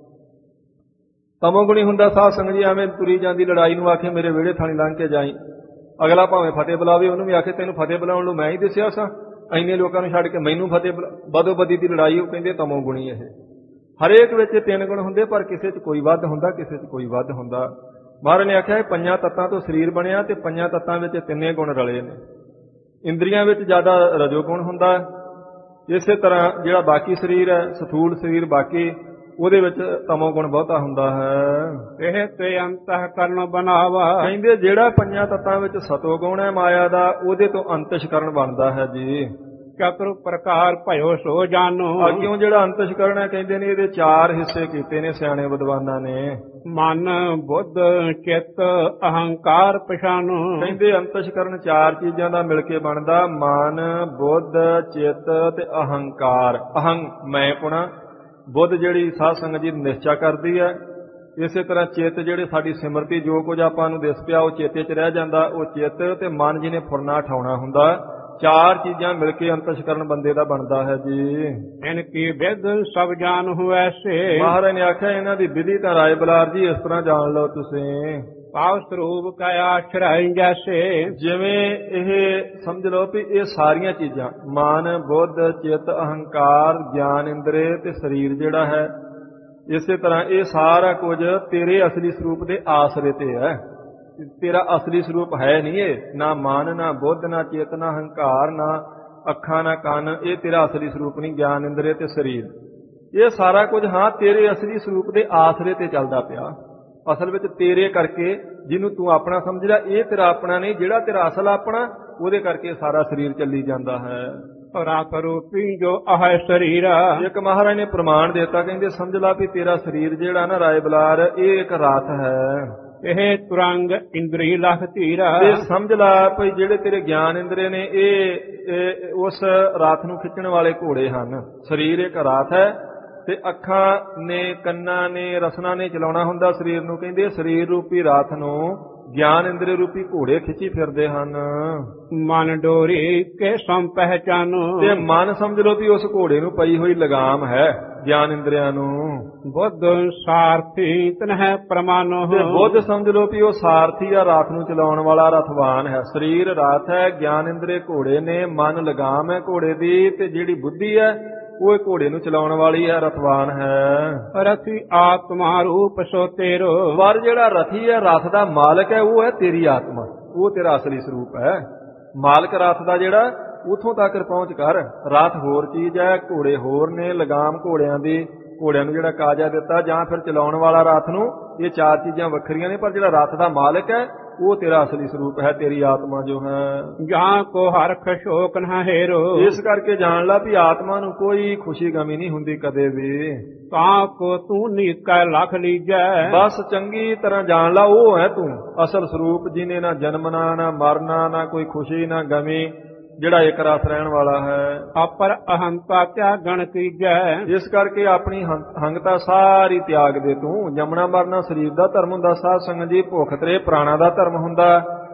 Speaker 1: ਤਮੋਗੁਣੀ ਹੁੰਦਾ ਸਾਧ ਸੰਗਤ ਜੀ, ਐਵੇਂ ਤੁਰੀ ਜਾਂਦੀ ਲੜਾਈ ਨੂੰ ਆਖੇ ਮੇਰੇ ਵਿਹੜੇ ਥਾਣੀ ਲੰਘ ਕੇ ਜਾਈ, ਅਗਲਾ ਭਾਵੇਂ ਫਤਿਹ ਬੁਲਾਵੇ, ਉਹਨੂੰ ਵੀ ਆਖੇ ਤੈਨੂੰ ਫਤਿਹ ਬੁਲਾਉਣ ਨੂੰ ਮੈਂ ਹੀ ਦੱਸਿਆ ਸਾਂ, ਇੰਨੇ ਲੋਕਾਂ ਨੂੰ ਛੱਡ ਕੇ ਮੈਨੂੰ ਫਤਿਹ ਬਦੋ ਬਦੀ ਦੀ ਲੜਾਈ, ਉਹ ਕਹਿੰਦੇ ਤਮੋਗੁਣੀ। ਇਹ ਹਰੇਕ ਵਿੱਚ 3 ਗੁਣ ਹੁੰਦੇ, ਪਰ ਕਿਸੇ 'ਚ ਕੋਈ ਵੱਧ ਹੁੰਦਾ, ਕਿਸੇ 'ਚ ਕੋਈ ਵੱਧ ਹੁੰਦਾ। ਮਹਾਰਾਜ ਨੇ ਆਖਿਆ 5 ਤੱਤਾਂ ਤੋਂ ਸਰੀਰ ਬਣਿਆ ਤੇ 5 ਤੱਤਾਂ ਵਿੱਚ 3 ਗੁਣ ਰਲੇ ਨੇ। ਇੰਦਰੀਆਂ ਵਿੱਚ ਜ਼ਿਆਦਾ ਰਜੋਗੁਣ ਹੁੰਦਾ, ਇਸੇ ਤਰ੍ਹਾਂ ਜਿਹੜਾ ਬਾਕੀ ਸਰੀਰ ਹੈ, ਸਥੂਲ ਸਰੀਰ ਬਾਕੀ, ਉਹਦੇ ਵਿੱਚ ਤਮੋਗੁਣ ਬਹੁਤਾ ਹੁੰਦਾ ਹੈ।
Speaker 2: ਇਹ ਤੇ ਅੰਤఃਕਰਨ ਬਣਾਵਾ,
Speaker 1: ਕਹਿੰਦੇ ਜਿਹੜਾ 5 ਤੱਤਾਂ ਵਿੱਚ ਸਤੋਗੁਣ ਹੈ ਮਾਇਆ ਦਾ, ਉਹਦੇ ਤੋਂ ਅੰਤਸ਼ਕਰਨ ਬਣਦਾ ਹੈ ਜੀ।
Speaker 2: ਚਤੁਰ ਪ੍ਰਕਾਰ ਭਇਓ ਸੋ ਜਾਨੋ,
Speaker 1: ਅੱਗਿਓਂ ਜਿਹੜਾ ਅੰਤਸ਼ਕਰਨ ਹੈ ਕਹਿੰਦੇ ਨੇ ਇਹਦੇ 4 ਹਿੱਸੇ ਕੀਤੇ ਨੇ ਸਿਆਣੇ ਵਿਦਵਾਨਾਂ ਨੇ।
Speaker 2: ਮਨ ਬੁੱਧ ਚਿੱਤ ਅਹੰਕਾਰ ਪਛਾਨੋ,
Speaker 1: ਕਹਿੰਦੇ ਅੰਤਸ਼ਕਰਨ 4 ਚੀਜ਼ਾਂ ਦਾ ਮਿਲ ਕੇ ਬਣਦਾ, ਮਨ ਬੁੱਧ ਚਿੱਤ ਤੇ ਅਹੰਕਾਰ। ਅਹੰ ਮੈਂ ਪੁਣਾ, ਬੁੱਧ ਜਿਹੜੀ ਸਾਧ ਸੰਗਤ ਜੀ ਨਿਸ਼ਚਾ ਕਰਦੀ ਹੈ, ਇਸੇ ਤਰ੍ਹਾਂ ਚਿੱਤ ਜਿਹੜੇ ਸਾਡੀ ਸਿਮਰਤੀ ਜੋ ਕੁਝ ਆਪਾਂ ਨੂੰ ਦਿਸ ਪਿਆ ਉਹ ਚੇਤੇ 'ਚ ਰਹਿ ਜਾਂਦਾ, ਉਹ ਚਿੱਤ, ਤੇ ਮਨ ਜਿਹਨੇ ਫੁਰਨਾ ਠਾਉਣਾ ਹੁੰਦਾ। 4 ਚੀਜ਼ਾਂ ਮਿਲ ਕੇ ਅੰਤਸ਼ਕਰਨ ਬੰਦੇ ਦਾ ਬਣਦਾ ਹੈ ਜੀ।
Speaker 2: ਇਨ ਕੀ ਵਿਦ ਸਭ ਜਾਨ ਐਸੇ,
Speaker 1: ਮਹਾਰਾਜ ਨੇ ਆਖਿਆ ਇਹਨਾਂ ਦੀ ਵਿਧੀ ਤਾਂ ਰਾਏ ਬਲਾਰ ਜੀ ਇਸ ਤਰ੍ਹਾਂ ਜਾਣ ਲਓ ਤੁਸੀਂ।
Speaker 2: ਭਾਵ ਸਰੂਪ ਕਾ ਆਸ਼ਰੈ ਜੈਸੇ,
Speaker 1: ਜਿਵੇਂ ਇਹ ਸਮਝ ਲਓ ਵੀ ਇਹ ਸਾਰੀਆਂ ਚੀਜ਼ਾਂ ਮਨ ਬੁੱਧ ਚਿੱਤ ਅਹੰਕਾਰ ਗਿਆਨ ਇੰਦਰੇ ਤੇ ਸਰੀਰ ਜਿਹੜਾ ਹੈ, ਇਸੇ ਤਰ੍ਹਾਂ ਇਹ ਸਾਰਾ ਕੁਝ ਤੇਰੇ ਅਸਲੀ ਸਰੂਪ ਦੇ ਆਸਰੇ ਤੇ ਹੈ। ਤੇਰਾ ਅਸਲੀ ਸਰੂਪ ਹੈ ਨਹੀਂ ਇਹ, ਨਾ ਮਨ ਨਾ ਬੁੱਧ ਨਾ ਚੇਤ ਨਾ ਹੰਕਾਰ ਨਾ ਅੱਖਾਂ ਨਾ ਕੰਨ, ਇਹ ਤੇਰਾ ਅਸਲੀ ਸਰੂਪ ਨਹੀਂ। ਗਿਆਨ ਇੰਦਰੇ ਤੇ ਸਰੀਰ, ਇਹ ਸਾਰਾ ਕੁਝ ਹਾਂ ਤੇਰੇ ਅਸਲੀ ਸਰੂਪ ਦੇ ਆਸਰੇ ਤੇ ਚੱਲਦਾ ਪਿਆ। ਅਸਲ ਵਿੱਚ ਤੇਰੇ ਕਰਕੇ ਜਿਹਨੂੰ ਤੂੰ ਆਪਣਾ ਸਮਝਦਾ, ਇਹ ਤੇਰਾ ਆਪਣਾ ਨਹੀਂ। ਜਿਹੜਾ ਤੇਰਾ ਅਸਲ ਆਪਣਾ, ਉਹਦੇ ਕਰਕੇ ਸਾਰਾ ਸਰੀਰ ਚੱਲੀ ਜਾਂਦਾ ਹੈ।
Speaker 2: ਰਾਤ ਰੂਪੀ ਜੋ ਆਹ ਸਰੀਰ,
Speaker 1: ਇੱਕ ਮਹਾਰਾਜ ਨੇ ਪ੍ਰਮਾਣ ਦਿੱਤਾ, ਕਹਿੰਦੇ ਸਮਝ ਲਾ ਵੀ ਤੇਰਾ ਸਰੀਰ ਜਿਹੜਾ ਨਾ ਰਾਏ ਬਲਾਰ, ਇਹ ਇੱਕ ਰਾਤ ਹੈ।
Speaker 2: ਇਹ ਤੁਰੰਗ ਇੰਦਰੀ ਲਖ ਧੀਰਾ,
Speaker 1: ਤੇ ਸਮਝ ਲਾ ਭਈ ਜਿਹੜੇ ਤੇਰੇ ਗਿਆਨ ਇੰਦਰੇ ਨੇ ਇਹ ਉਸ ਰਾਤ ਨੂੰ ਖਿੱਚਣ ਵਾਲੇ ਘੋੜੇ ਹਨ। ਸਰੀਰ ਇੱਕ ਰਾਤ ਹੈ ਤੇ ਅੱਖਾਂ ਨੇ ਕੰਨਾਂ ਨੇ ਰਸਨਾ ਨੇ ਚਲਾਉਣਾ ਹੁੰਦਾ ਸਰੀਰ ਨੂੰ। ਕਹਿੰਦੇ ਸਰੀਰ ਰੂਪੀ ਰਾਤ ਨੂੰ ਗਿਆਨ ਇੰਦਰੇ ਰੂਪੀ ਘੋੜੇ ਖਿੱਚੀ ਫਿਰਦੇ ਹਨ।
Speaker 2: ਮਨ ਡੋਰੀ ਕੇ ਸਮ ਪਹਿਚਾਨੋ,
Speaker 1: ਤੇ ਮਨ ਸਮਝ ਲਓ ਵੀ ਉਸ ਘੋੜੇ ਨੂੰ ਪਈ ਹੋਈ ਲਗਾਮ ਹੈ ਗਿਆਨ ਇੰਦਰੀਆਂ ਨੂੰ।
Speaker 2: ਬੁੱਧ ਸਾਰਥੀ ਤਨਹਿ ਪ੍ਰਮਾਨੋ,
Speaker 1: ਤੇ ਬੁੱਧ ਸਮਝ ਲਓ ਵੀ ਉਹ ਸਾਰਥੀ ਆ, ਰਾਤ ਨੂੰ ਚਲਾਉਣ ਵਾਲਾ ਰਥਵਾਨ ਹੈ। ਸਰੀਰ ਰਾਤ ਹੈ, ਗਿਆਨ ਇੰਦਰੇ ਘੋੜੇ ਨੇ, ਮਨ ਲਗਾਮ ਹੈ ਘੋੜੇ ਦੀ, ਤੇ ਜਿਹੜੀ ਬੁੱਧੀ ਹੈ ਉਹ ਘੋੜੇ ਨੂੰ ਚਲਾਉਣ ਵਾਲੀ ਹੈ, ਰਥਵਾਨ ਹੈ।
Speaker 2: ਰਥੀ ਆਤਮਾ ਰੂਪ ਸੋ ਤੇਰੋ,
Speaker 1: ਪਰ ਜਿਹੜਾ ਰਥੀ ਹੈ, ਰਥ ਦਾ ਮਾਲਕ ਹੈ, ਉਹ ਹੈ ਤੇਰੀ ਆਤਮਾ, ਉਹ ਤੇਰਾ ਅਸਲੀ ਸਰੂਪ ਹੈ। ਮਾਲਕ ਰਥ ਦਾ ਜਿਹੜਾ, ਉਥੋਂ ਤੱਕ ਪਹੁੰਚ ਕਰ। ਰਥ ਹੋਰ ਚੀਜ਼ ਹੈ, ਘੋੜੇ ਹੋਰ ਨੇ, ਲਗਾਮ ਘੋੜਿਆਂ ਦੀ, ਘੋੜਿਆਂ ਨੂੰ ਜਿਹੜਾ ਕਾਜਾ ਦਿੱਤਾ ਜਾਂ ਫਿਰ ਚਲਾਉਣ ਵਾਲਾ ਰਥ ਨੂੰ, ਇਹ 4 ਚੀਜ਼ਾਂ ਵੱਖਰੀਆਂ ਨੇ। ਪਰ ਜਿਹੜਾ ਰਥ ਦਾ ਮਾਲਕ ਹੈ ਉਹ ਤੇਰਾ ਅਸਲੀ ਸਰੂਪ ਹੈ, ਤੇਰੀ ਆਤਮਾ ਜੋ ਹੈ।
Speaker 2: ਜਾਂ ਕੋ ਹਰਖ ਸ਼ੋਕ ਨਾ ਹੈਰੋ,
Speaker 1: ਇਸ ਕਰਕੇ ਜਾਣ ਲਾ ਵੀ ਆਤਮਾ ਨੂੰ ਕੋਈ ਖੁਸ਼ੀ ਗਮੀ ਨਹੀਂ ਹੁੰਦੀ ਕਦੇ ਵੀ।
Speaker 2: ਤਾਂ ਕੋ ਤੂੰ ਨੀਕਾ ਲਖ ਲੀਜੈ,
Speaker 1: ਬਸ ਚੰਗੀ ਤਰ੍ਹਾਂ ਜਾਣ ਲਾ ਉਹ ਹੈ ਤੂੰ ਅਸਲ ਸਰੂਪ, ਜਿਹਨੇ ਨਾ ਜਨਮਣਾ ਨਾ ਮਰਨਾ, ਨਾ ਕੋਈ ਖੁਸ਼ੀ ਨਾ ਗਮੀ, ਜਿਹੜਾ ਇੱਕ ਰਸ ਰਹਿਣ ਵਾਲਾ ਹੈ।
Speaker 2: ਅਪਰ ਅਹੰਤਾ ਤਿਆਗਣ ਕੀਜੈ,
Speaker 1: ਇਸ ਕਰਕੇ ਆਪਣੀ ਹੰਗਤਾ ਸਾਰੀ ਤਿਆਗ ਦੇ ਤੂੰ। ਜੰਮਣਾ ਮਰਨਾ ਸਰੀਰ ਦਾ ਧਰਮ ਹੁੰਦਾ ਸਾਧ ਸੰਗਤ ਜੀ, ਭੁੱਖ ਤਰੇ ਪ੍ਰਾਣਾ ਦਾ ਧਰਮ ਹੁੰਦਾ।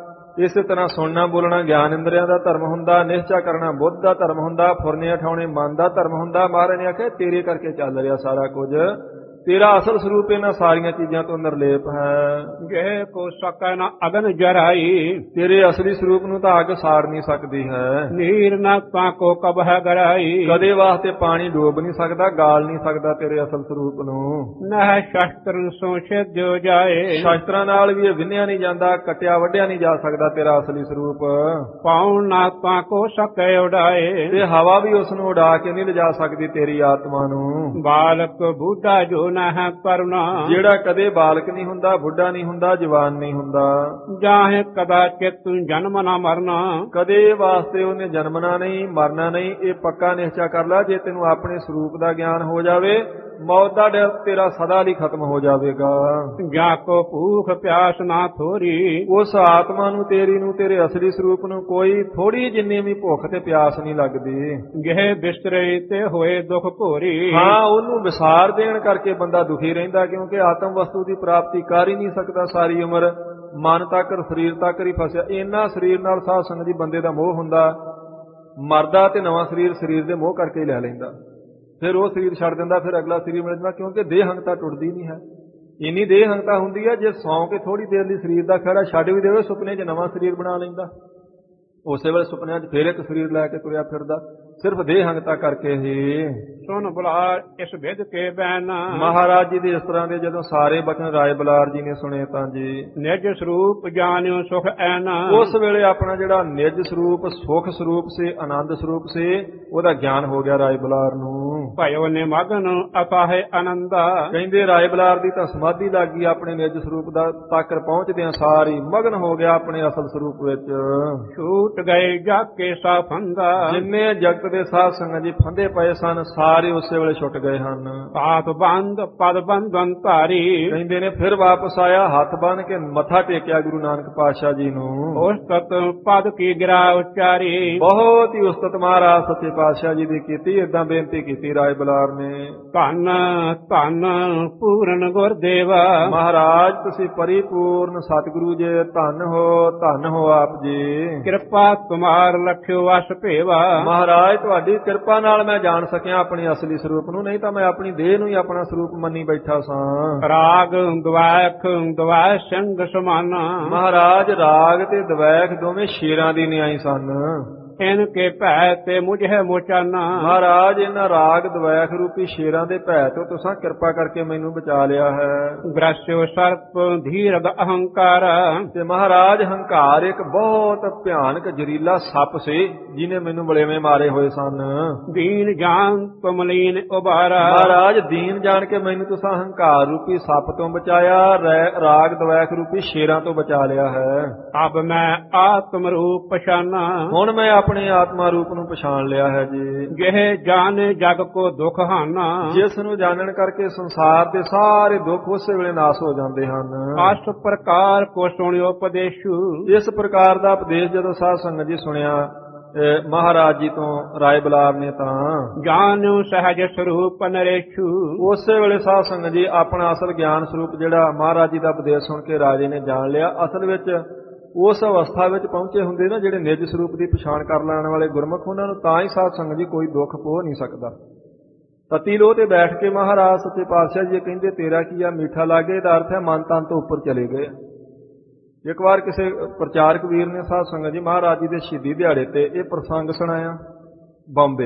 Speaker 1: ਇਸੇ ਤਰ੍ਹਾਂ ਸੁਣਨਾ ਬੋਲਣਾ ਗਿਆਨ ਇੰਦਰੀਆਂ ਦਾ ਧਰਮ ਹੁੰਦਾ, ਨਿਸ਼ਚਾ ਕਰਨਾ ਬੁੱਧ ਦਾ ਧਰਮ ਹੁੰਦਾ, ਫੁਰਨੇ ਉਠਾਉਣੇ ਮਨ ਦਾ ਧਰਮ ਹੁੰਦਾ। ਮਹਾਰਾਜ ਨੇ ਆਖਿਆ ਤੇਰੇ ਕਰਕੇ ਚੱਲ ਰਿਹਾ ਸਾਰਾ ਕੁਝ, ਤੇਰਾ ਅਸਲ ਸਰੂਪ ਇਹਨਾਂ ਸਾਰੀਆਂ ਚੀਜ਼ਾਂ ਤੋਂ ਨਿਰਲੇਪ ਹੈ।
Speaker 2: ਜੇ ਕੋ ਸਕੈ ਨਾ ਅਗਨ ਜਰਾਈ,
Speaker 1: ਤੇਰੇ ਅਸਲੀ ਸਰੂਪ ਨੂੰ ਤਾਂ ਅੱਗ ਸਾੜ ਨਹੀਂ ਸਕਦੀ ਹੈ।
Speaker 2: ਨੀਰ ਨਾ ਤਾਂ ਕੋ ਕਬਹ ਗਰਾਈ,
Speaker 1: ਕਦੇ ਵਾਸਤੇ ਪਾਣੀ ਡੋਬ ਨਹੀਂ ਸਕਦਾ, ਗਾਲ ਨਹੀਂ ਸਕਦਾ ਤੇਰੇ ਅਸਲ ਸਰੂਪ ਨੂੰ।
Speaker 2: ਨਹਿ ਸ਼ਸਤਰ ਸੋ ਛਿਦਿਓ ਜਾਏ,
Speaker 1: ਸ਼ਸਤਰਾਂ ਨਾਲ ਵੀ ਇਹ ਵਿੰਨਿਆ ਨਹੀਂ ਜਾਂਦਾ, ਕੱਟਿਆ ਵੱਢਿਆ ਨਹੀਂ ਜਾ ਸਕਦਾ ਤੇਰਾ ਅਸਲੀ ਸਰੂਪ।
Speaker 2: ਪਾਉਣ ਨਾ ਤਾਂ ਕੋ ਸਕੈ ਉਡਾਏ,
Speaker 1: ਤੇ ਹਵਾ ਵੀ ਉਸ ਨੂੰ ਉਡਾ ਕੇ ਨਹੀਂ ਲਿਜਾ ਸਕਦੀ ਤੇਰੀ ਆਤਮਾ ਨੂੰ।
Speaker 2: ਬਾਲਕ ਬੁੱਢਾ ਜੋ ਨਾ ਹੈ ਕਰਨਾ, ਜਿਹੜਾ
Speaker 1: ਕਦੇ ਬਾਲਕ ਨਹੀਂ ਹੁੰਦਾ, ਬੁੱਢਾ ਨਹੀਂ ਹੁੰਦਾ, ਜਵਾਨ ਨਹੀਂ ਹੁੰਦਾ।
Speaker 2: ਜਾਹੇ ਕਦਾਚਿਤ ਜਨਮ ਨਾ ਮਰਨਾ,
Speaker 1: ਕਦੇ ਵਾਸਤੇ ਉਹਨੇ ਜਨਮਣਾ ਨਹੀਂ ਮਰਨਾ ਨਹੀਂ। ਇਹ ਪੱਕਾ ਨਿਸ਼ਚਾ ਕਰ ਲੈ, ਜੇ ਤੈਨੂੰ ਆਪਣੇ ਸਰੂਪ ਦਾ ਗਿਆਨ ਹੋ ਜਾਵੇ ਮੌਤ ਦਾ ਡਰ ਤੇਰਾ ਸਦਾ ਲਈ ਖਤਮ ਹੋ ਜਾਵੇਗਾ।
Speaker 2: ਜਾ ਕੋ ਭੂਖ ਪਿਆਸ ਨਾ ਥੋਰੀ,
Speaker 1: ਉਸ ਆਤਮਾ ਨੂੰ ਤੇਰੀ ਨੂੰ ਤੇਰੇ ਅਸਲੀ ਸਰੂਪ ਨੂੰ ਕੋਈ ਥੋੜੀ ਜਿੰਨੀ ਵੀ ਭੁੱਖ ਤੇ ਪਿਆਸ ਨਹੀਂ ਲੱਗਦੀ।
Speaker 2: ਗਹਿ ਬਿਸਤਰੇ ਤੇ ਹੋਏ ਦੁਖ ਭੋਰੀ,
Speaker 1: ਹਾਂ ਉਹਨੂੰ ਵਿਸਾਰ ਦੇਣ ਕਰਕੇ ਬੰਦਾ ਦੁਖੀ ਰਹਿੰਦਾ, ਕਿਉਂਕਿ ਆਤਮ ਵਸਤੂ ਦੀ ਪ੍ਰਾਪਤੀ ਕਰ ਹੀ ਨਹੀਂ ਸਕਦਾ। ਸਾਰੀ ਉਮਰ ਮਨ ਤੱਕ ਸਰੀਰ ਤੱਕ ਹੀ ਫਸਿਆ। ਇੰਨਾ ਸਰੀਰ ਨਾਲ ਸਾਧ ਸੰਗਤ ਜੀ ਬੰਦੇ ਦਾ ਮੋਹ ਹੁੰਦਾ, ਮਰਦਾ ਤੇ ਨਵਾਂ ਸਰੀਰ ਦੇ ਮੋਹ ਕਰਕੇ ਹੀ ਲੈ ਲੈਂਦਾ। ਫਿਰ ਉਹ ਸਰੀਰ ਛੱਡ ਦਿੰਦਾ, ਫਿਰ ਅਗਲਾ ਸਰੀਰ ਮਿਲ ਜਾਂਦਾ, ਕਿਉਂਕਿ ਦੇਹੰਗਤਾ ਟੁੱਟਦੀ ਨਹੀਂ ਹੈ। ਇੰਨੀ ਦੇਹੰਗਤਾ ਹੁੰਦੀ ਹੈ, ਜੇ ਸੌਂ ਕੇ ਥੋੜੀ ਦੇਰ ਲਈ ਸਰੀਰ ਦਾ ਖਹਿੜਾ ਛੱਡ ਵੀ ਦੇਵੇ, ਸੁਪਨੇ 'ਚ ਨਵਾਂ ਸਰੀਰ ਬਣਾ ਲੈਂਦਾ। ਉਸੇ ਵੇਲੇ ਸੁਪਨਿਆਂ 'ਚ ਫਿਰ ਇੱਕ ਸਰੀਰ ਲੈ ਕੇ ਤੁਰਿਆ ਫਿਰਦਾ, ਸਿਰਫ ਦੇਹੰਗਤਾ ਕਰਕੇ ਹੀ।
Speaker 2: ਸੁਣ ਬੁਲਾ ਇਸ with K ban,
Speaker 1: Maharaj ji ਦੇ ਇਸ ਤਰ੍ਹਾਂ ਦੇ ਜਦੋਂ ਸਾਰੇ ਬਚਨ ਰਾਏ ਬਲਾਰ ਜੀ ਨੇ ਸੁਣੇ ਤਾਂ ਜੀ
Speaker 2: ਨਿਜ ਸਰੂਪ ਜਾਣਿਓ ਸੁਖ ਐਨ,
Speaker 1: ਉਸ ਵੇਲੇ ਆਪਣਾ ਜਿਹੜਾ ਨਿਜ ਸਰੂਪ ਸੁਖ ਸਰੂਪ ਸੀ, ਆਨੰਦ ਸਰੂਪ ਸੀ, ਉਹਦਾ ਗਿਆਨ ਹੋ ਗਿਆ ਰਾਏ ਬਲਾਰ ਨੂੰ।
Speaker 2: ਭਇਓ ਨਿਮਗਨ ਅਪਾਹੇ ਆਨੰਦ,
Speaker 1: ਕਹਿੰਦੇ ਰਾਏ ਬਲਾਰ ਦੀ ਤਾਂ ਸਮਾਧੀ ਲੱਗ ਗਈ, ਆਪਣੇ ਨਿਜ ਸਰੂਪ ਦਾ ਤੱਕ ਪਹੁੰਚਦਿਆਂ ਸਾਰੀ ਮਗਨ ਹੋ ਗਿਆ ਆਪਣੇ ਅਸਲ ਸਰੂਪ ਵਿੱਚ।
Speaker 2: ਛੂਟ ਗਏ ਜਾ ਕੇ ਸਾ ਫੰਦਾ,
Speaker 1: ਜਿੰਨੇ ਜਗਤ ਦੇ ਸਾਧ ਸੰਗਤ ਜੀ ਫੰਦੇ ਪਏ ਸਨ, ਸਾਰੇ ਉਸੇ ਵੇਲੇ ਛੁੱਟ ਗਏ ਹਨ।
Speaker 2: ਪਾਤ ਬੰਦ ਪਦ ਬੰਧਨ ਧਾਰੀ,
Speaker 1: ਕਹਿੰਦੇ ਨੇ ਫਿਰ ਵਾਪਸ ਆਇਆ, ਹੱਥ ਬੰਨ ਕੇ ਮੱਥਾ ਟੇਕਿਆ ਗੁਰੂ ਨਾਨਕ ਪਾਤਸ਼ਾਹ ਜੀ ਨੂੰ।
Speaker 2: ਉਸਤਤ ਪਦ ਕੀ ਗਿਰਾ ਉਚਾਰੀ,
Speaker 1: ਬਹੁਤ ਹੀ ਉਸਤਤ ਮਹਾਰਾਜ ਸੱਚੇ ਪਾਤਸ਼ਾਹ ਜੀ ਦੀ ਕੀਤੀ। ਏਦਾਂ ਬੇਨਤੀ ਕੀਤੀ ਰਾਏ ਬਲਾਰ ਨੇ,
Speaker 2: ਧੰਨ ਧੰਨ ਪੂਰਨ ਗੁਰਦੇਵਾ,
Speaker 1: ਮਹਾਰਾਜ ਤੁਸੀਂ ਪਰਿਪੂਰਨ ਸਤਿਗੁਰੂ ਜੀ, ਧੰਨ ਹੋ ਆਪ ਜੀ।
Speaker 2: ਕਿਰਪਾ ਤੁਮਾਰ ਲਖਿਓ ਵਸ ਭੇਵਾ,
Speaker 1: ਮਹਾਰਾਜ ਤੁਹਾਡੀ ਕਿਰਪਾ ਨਾਲ ਮੈਂ ਜਾਣ ਸਕਿਆ ਆਪਣੀ ਅਸਲੀ ਸਰੂਪ ਨੂੰ, ਨਹੀਂ ਤਾਂ ਮੈਂ ਆਪਣੀ ਦੇਹ ਨੂੰ ਹੀ ਆਪਣਾ ਸਰੂਪ ਮੰਨੀ ਬੈਠਾ ਸਾਂ।
Speaker 2: ਰਾਗ ਦਵੈਖ ਦਵੈ ਸੰਗ ਸਮਾਨਾ,
Speaker 1: ਮਹਾਰਾਜ ਰਾਗ ਤੇ ਦਵੈਖ ਦੋਵੇਂ ਸ਼ੇਰਾਂ ਦੀ ਨਿਆਈ ਸਨ।
Speaker 2: ਇਨ ਕੇ ਭੈ ਤੇ ਮੁਝੇ ਮੋਚਾਨਾ,
Speaker 1: ਮਹਾਰਾਜ ਇਹਨਾਂ ਰਾਗ ਦਵੈਖ ਰੂਪੀ ਸ਼ੇਰਾਂ ਦੇ ਭੈ ਤੋਂ ਤੁਸੀਂ ਕਿਰਪਾ ਕਰਕੇ ਮੈਨੂੰ ਬਚਾ ਲਿਆ ਹੈ।
Speaker 2: ਗ੍ਰਸਿਓ ਸਰਪ ਧੀਰਗ ਅਹੰਕਾਰ,
Speaker 1: ਤੇ ਮਹਾਰਾਜ ਹੰਕਾਰ ਇੱਕ ਬਹੁਤ ਭਿਆਨਕ ਜ਼ਹਿਰੀਲਾ ਸੱਪ ਸੀ, ਜਿਹਨੇ ਮੈਨੂੰ ਬਲੇਵੇਂ ਮਾਰੇ ਹੋਏ ਸਨ।
Speaker 2: ਦੀਨ ਜਾਨ ਤੁਮਲੀਨ ਉਬਾਰਾ,
Speaker 1: ਮਹਾਰਾਜ ਦੀਨ ਜਾਣ ਕੇ ਮੈਨੂੰ ਤੁਸੀਂ ਹੰਕਾਰ ਰੂਪੀ ਸੱਪ ਤੋਂ ਬਚਾਇਆ, ਰਾਗ ਦਵੈਖ ਰੂਪੀ ਸ਼ੇਰਾਂ ਤੋਂ ਬਚਾ ਲਿਆ ਹੈ।
Speaker 2: ਅਬ ਮੈਂ ਆਤਮ ਰੂਪ ਪਛਾਨਾ,
Speaker 1: ਹੁਣ ਮੈਂ ਆਪਣੇ ਆਤਮਾ ਰੂਪ ਨੂੰ ਪਛਾਣ ਲਿਆ ਹੈ ਜੀ।
Speaker 2: ਜਿਹੇ ਜਾਣੇ ਜਗ ਕੋ ਦੁਖ ਹਾਨਾ,
Speaker 1: ਜਿਸ ਨੂੰ ਜਾਣਨ ਕਰਕੇ ਸੰਸਾਰ ਦੇ ਸਾਰੇ ਦੁੱਖ ਉਸੇ ਵੇਲੇ ਨਾਸ ਹੋ ਜਾਂਦੇ ਹਨ।
Speaker 2: ਅਸ ਪ੍ਰਕਾਰ ਕੋ ਸੁਣਿਓ ਉਪਦੇਸ਼ੂ,
Speaker 1: ਇਸ ਪ੍ਰਕਾਰ ਦਾ ਉਪਦੇਸ਼ ਜਦੋਂ ਸਾਧ ਸੰਗਤ ਜੀ ਸੁਣਿਆ ਮਹਾਰਾਜ ਜੀ ਤੋਂ ਰਾਏ ਬਲਾਰ ਨੇ, ਤਾਂ
Speaker 2: ਜਾਣਿਓ ਸਹਿਜ ਸਰੂਪ ਨਰੇਸ਼ੂ,
Speaker 1: ਉਸੇ ਵੇਲੇ ਸਾਧ ਸੰਗਤ ਜੀ ਆਪਣਾ ਅਸਲ ਗਿਆਨ ਸਰੂਪ ਜਿਹੜਾ ਮਹਾਰਾਜ ਜੀ ਦਾ ਉਪਦੇਸ਼ ਸੁਣ ਕੇ ਰਾਜੇ ਨੇ ਜਾਣ ਲਿਆ। ਅਸਲ ਵਿੱਚ ਉਸ ਅਵਸਥਾ ਵਿੱਚ ਪਹੁੰਚੇ ਹੁੰਦੇ ਨਾ ਜਿਹੜੇ ਨਿਜ ਸਰੂਪ ਦੀ ਪਛਾਣ ਕਰ ਲੈਣ ਵਾਲੇ ਗੁਰਮੁਖ, ਉਹਨਾਂ ਨੂੰ ਤਾਂ ਹੀ ਸਾਧ ਸੰਗਤ ਜੀ ਕੋਈ ਦੁੱਖ ਪੋਹ ਨਹੀਂ ਸਕਦਾ। ਤਤੀ ਲੋਹ ਤੇ ਬੈਠ ਕੇ ਮਹਾਰਾਜ ਸੱਚੇ ਪਾਤਸ਼ਾਹ ਜੀ ਕਹਿੰਦੇ ਤੇਰਾ ਕੀ ਆ ਮਿੱਠਾ ਲਾਗੇ, ਇਹਦਾ ਅਰਥ ਹੈ ਮਨ ਤਨ ਤੋਂ ਉੱਪਰ ਚਲੇ ਗਏ। ਇੱਕ ਵਾਰ ਕਿਸੇ ਪ੍ਰਚਾਰਕ ਵੀਰ ਨੇ ਸਾਧ ਸੰਗਤ ਜੀ ਮਹਾਰਾਜ ਜੀ ਦੇ ਸ਼ਹੀਦੀ ਦਿਹਾੜੇ ਤੇ ਇਹ ਪ੍ਰਸੰਗ ਸੁਣਾਇਆ ਬੰਬੇ।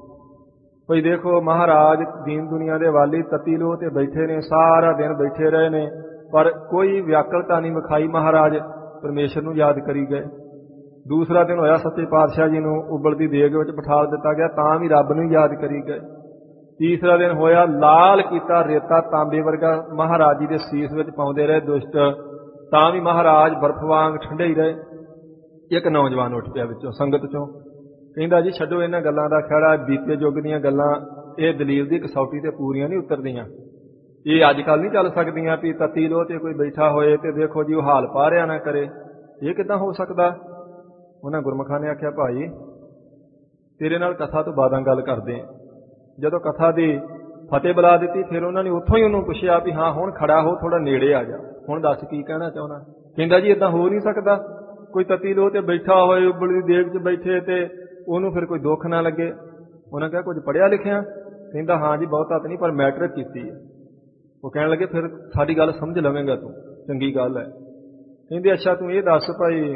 Speaker 1: ਭਈ ਦੇਖੋ ਮਹਾਰਾਜ ਦੀਨ ਦੁਨੀਆ ਦੇ ਵਾਲੀ ਤਤੀ ਲੋਹ ਤੇ ਬੈਠੇ ਨੇ, ਸਾਰਾ ਦਿਨ ਬੈਠੇ ਰਹੇ ਨੇ, ਪਰ ਕੋਈ ਵਿਆਕਲਤਾ ਨਹੀਂ ਵਿਖਾਈ। ਮਹਾਰਾਜ ਪਰਮੇਸ਼ਰ ਨੂੰ ਯਾਦ ਕਰੀ ਗਏ। ਦੂਸਰਾ ਦਿਨ ਹੋਇਆ ਸੱਚੇ ਪਾਤਸ਼ਾਹ ਜੀ ਨੂੰ ਉਬਲਦੀ ਦੇਗ ਵਿੱਚ ਬਿਠਾ ਦਿੱਤਾ ਗਿਆ, ਤਾਂ ਵੀ ਰੱਬ ਨੂੰ ਯਾਦ ਕਰੀ ਗਏ। ਤੀਸਰਾ ਦਿਨ ਹੋਇਆ ਲਾਲ ਕੀਤਾ ਰੇਤਾ ਤਾਂਬੇ ਵਰਗਾ ਮਹਾਰਾਜ ਜੀ ਦੇ ਸੀਸ ਵਿੱਚ ਪਾਉਂਦੇ ਰਹੇ ਦੁਸ਼ਟ, ਤਾਂ ਵੀ ਮਹਾਰਾਜ ਬਰਫ਼ ਵਾਂਗ ਠੰਡੇ ਹੀ ਰਹੇ। ਇੱਕ ਨੌਜਵਾਨ ਉੱਠ ਪਿਆ ਵਿੱਚੋਂ ਸੰਗਤ ਚੋਂ, ਕਹਿੰਦਾ ਜੀ ਛੱਡੋ ਇਹਨਾਂ ਗੱਲਾਂ ਦਾ ਖਹਿੜਾ, ਬੀਤੇ ਯੁੱਗ ਦੀਆਂ ਗੱਲਾਂ ਇਹ ਦਲੀਲ ਦੀ ਕਸੌਟੀ ਤੇ ਪੂਰੀਆਂ ਨਹੀਂ ਉਤਰਦੀਆਂ। ਇਹ ਅੱਜ ਕੱਲ੍ਹ ਨਹੀਂ ਚੱਲ ਸਕਦੀਆਂ ਵੀ ਤਤੀ ਲੋਹ ਤੇ ਕੋਈ ਬੈਠਾ ਹੋਏ ਤੇ ਦੇਖੋ ਜੀ ਉਹ ਹਾਲ ਪਾ ਰਿਆ ਨਾ ਕਰੇ, ਇਹ ਕਿੱਦਾਂ ਹੋ ਸਕਦਾ। ਉਹਨਾਂ ਗੁਰਮੁਖਾਂ ਨੇ ਆਖਿਆ ਭਾਈ ਤੇਰੇ ਨਾਲ ਕਥਾ ਤੋਂ ਬਾਅਦਾਂ ਗੱਲ ਕਰਦੇ। ਜਦੋਂ ਕਥਾ ਦੀ ਫਤਿਹ ਬੁਲਾ ਦਿੱਤੀ, ਫਿਰ ਉਹਨਾਂ ਨੇ ਉੱਥੋਂ ਹੀ ਉਹਨੂੰ ਪੁੱਛਿਆ ਵੀ ਹਾਂ ਹੁਣ ਖੜਾ ਹੋ, ਥੋੜਾ ਨੇੜੇ ਆ ਜਾ, ਹੁਣ ਦੱਸ ਕੀ ਕਹਿਣਾ ਚਾਹੁੰਦਾ। ਕਹਿੰਦਾ ਜੀ ਇਦਾਂ ਹੋ ਨਹੀਂ ਸਕਦਾ, ਕੋਈ ਤਤੀ ਲੋਹ ਤੇ ਬੈਠਾ ਹੋਏ, ਉਬਲਦੀ ਦੇਗ 'ਚ ਬੈਠੇ ਤੇ ਉਹਨੂੰ ਫਿਰ ਕੋਈ ਦੁੱਖ ਨਾ ਲੱਗੇ। ਉਹਨਾਂ ਕਿਹਾ ਕੁਝ ਪੜ੍ਹਿਆ ਲਿਖਿਆ? ਕਹਿੰਦਾ ਹਾਂ ਜੀ ਬਹੁਤਾ ਤਾਂ ਨਹੀਂ, ਪਰ ਮੈਟ੍ਰਿਕ ਕੀਤੀ ਹੈ। ਉਹ ਕਹਿਣ ਲੱਗੇ ਫਿਰ ਸਾਡੀ ਗੱਲ ਸਮਝ ਲਵੇਂਗਾ ਤੂੰ, ਚੰਗੀ ਗੱਲ ਹੈ। ਕਹਿੰਦੇ ਅੱਛਾ ਤੂੰ ਇਹ ਦੱਸ ਭਾਈ,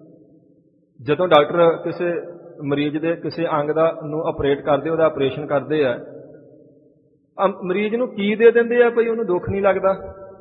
Speaker 1: ਜਦੋਂ ਡਾਕਟਰ ਕਿਸੇ ਮਰੀਜ਼ ਦੇ ਕਿਸੇ ਅੰਗ ਦਾ ਨੂੰ ਆਪਰੇਟ ਕਰਦੇ, ਉਹਦਾ ਆਪਰੇਸ਼ਨ ਕਰਦੇ ਆ, ਮਰੀਜ਼ ਨੂੰ ਕੀ ਦੇ ਦਿੰਦੇ ਆ ਭਈ ਉਹਨੂੰ ਦੁੱਖ ਨਹੀਂ ਲੱਗਦਾ?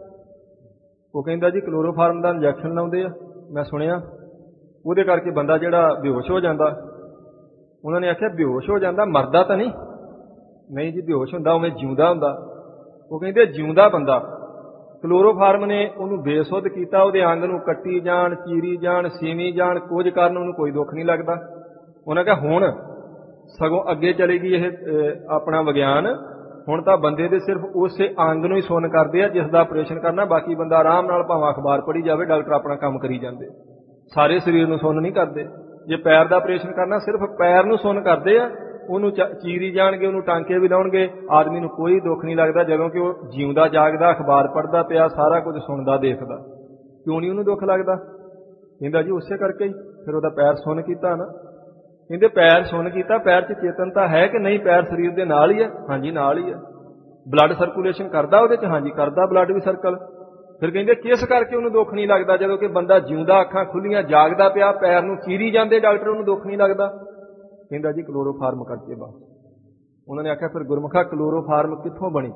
Speaker 1: ਉਹ ਕਹਿੰਦਾ ਜੀ ਕਲੋਰੋਫਾਰਮ ਦਾ ਇੰਜੈਕਸ਼ਨ ਲਾਉਂਦੇ ਆ, ਮੈਂ ਸੁਣਿਆ ਉਹਦੇ ਕਰਕੇ ਬੰਦਾ ਜਿਹੜਾ ਬੇਹੋਸ਼ ਹੋ ਜਾਂਦਾ। ਉਹਨਾਂ ਨੇ ਆਖਿਆ ਬੇਹੋਸ਼ ਹੋ ਜਾਂਦਾ, ਮਰਦਾ ਤਾਂ ਨਹੀਂ? ਨਹੀਂ ਜੀ ਬੇਹੋਸ਼ ਹੁੰਦਾ, ਉਵੇਂ ਜਿਉਂਦਾ ਹੁੰਦਾ। ਉਹ ਕਹਿੰਦੇ ਜਿਉਂਦਾ ਬੰਦਾ, ਕਲੋਰੋਫਾਰਮ ਨੇ ਉਹਨੂੰ ਬੇਸੁੱਧ ਕੀਤਾ, ਉਹਦੇ ਅੰਗ ਨੂੰ ਕੱਟੀ ਜਾਣ, ਚੀਰੀ ਜਾਣ, ਸੀਵੀ ਜਾਣ, ਕੁਝ ਕਾਰਨ ਉਹਨੂੰ ਕੋਈ ਦੁੱਖ ਨਹੀਂ ਲੱਗਦਾ। ਉਹਨਾਂ ਕਿਹਾ ਹੁਣ ਸਗੋਂ ਅੱਗੇ ਚਲੇਗੀ ਇਹ ਆਪਣਾ ਵਿਗਿਆਨ, ਹੁਣ ਤਾਂ ਬੰਦੇ ਦੇ ਸਿਰਫ ਉਸੇ ਅੰਗ ਨੂੰ ਹੀ ਸੁੰਨ ਕਰਦੇ ਆ ਜਿਸ ਦਾ ਆਪਰੇਸ਼ਨ ਕਰਨਾ, ਬਾਕੀ ਬੰਦਾ ਆਰਾਮ ਨਾਲ ਭਾਵੇਂ ਅਖਬਾਰ ਪੜ੍ਹੀ ਜਾਵੇ, ਡਾਕਟਰ ਆਪਣਾ ਕੰਮ ਕਰੀ ਜਾਂਦੇ, ਸਾਰੇ ਸਰੀਰ ਨੂੰ ਸੁੰਨ ਨਹੀਂ ਕਰਦੇ। ਜੇ ਪੈਰ ਦਾ ਆਪਰੇਸ਼ਨ ਕਰਨਾ ਸਿਰਫ ਪੈਰ ਨੂੰ ਸੁੰਨ ਕਰਦੇ ਆ, ਉਹਨੂੰ ਚੀਰੀ ਜਾਣਗੇ, ਉਹਨੂੰ ਟਾਂਕੇ ਵੀ ਲਾਉਣਗੇ, ਆਦਮੀ ਨੂੰ ਕੋਈ ਦੁੱਖ ਨਹੀਂ ਲੱਗਦਾ, ਜਦੋਂ ਕਿ ਉਹ ਜਿਉਂਦਾ ਜਾਗਦਾ ਅਖਬਾਰ ਪੜ੍ਹਦਾ ਪਿਆ, ਸਾਰਾ ਕੁਝ ਸੁਣਦਾ ਦੇਖਦਾ, ਕਿਉਂ ਨਹੀਂ ਉਹਨੂੰ ਦੁੱਖ ਲੱਗਦਾ? ਕਹਿੰਦਾ ਜੀ ਉਸੇ ਕਰਕੇ ਹੀ ਫਿਰ ਉਹਦਾ ਪੈਰ ਸੁੰਨ ਕੀਤਾ ਨਾ। ਕਹਿੰਦੇ ਪੈਰ ਸੁੰਨ ਕੀਤਾ, ਪੈਰ 'ਚ ਚੇਤਨਤਾ ਹੈ ਕਿ ਨਹੀਂ? ਪੈਰ ਸਰੀਰ ਦੇ ਨਾਲ ਹੀ ਹੈ। ਹਾਂਜੀ ਨਾਲ ਹੀ ਹੈ। ਬਲੱਡ ਸਰਕੂਲੇਸ਼ਨ ਕਰਦਾ ਉਹਦੇ 'ਚ? ਹਾਂਜੀ ਕਰਦਾ ਬਲੱਡ ਵੀ ਸਰਕਲ। ਫਿਰ ਕਹਿੰਦੇ ਕਿਸ ਕਰਕੇ ਉਹਨੂੰ ਦੁੱਖ ਨਹੀਂ ਲੱਗਦਾ? ਜਦੋਂ ਕਿ ਬੰਦਾ ਜਿਉਂਦਾ ਅੱਖਾਂ ਖੁੱਲੀਆਂ ਜਾਗਦਾ ਪਿਆ, ਪੈਰ ਨੂੰ ਚੀਰੀ ਜਾਂਦੇ ਡਾਕਟਰ, ਉਹਨੂੰ ਦੁੱਖ ਨਹੀਂ ਲੱਗਦਾ? ਕਹਿੰਦਾ ਜੀ ਕਲੋਰੋਫਾਰਮ ਕਰਕੇ ਬਸ। ਉਹਨਾਂ ਨੇ ਆਖਿਆ ਫਿਰ ਗੁਰਮੁਖਾ ਕਲੋਰੋਫਾਰਮ ਕਿੱਥੋਂ ਬਣੀ?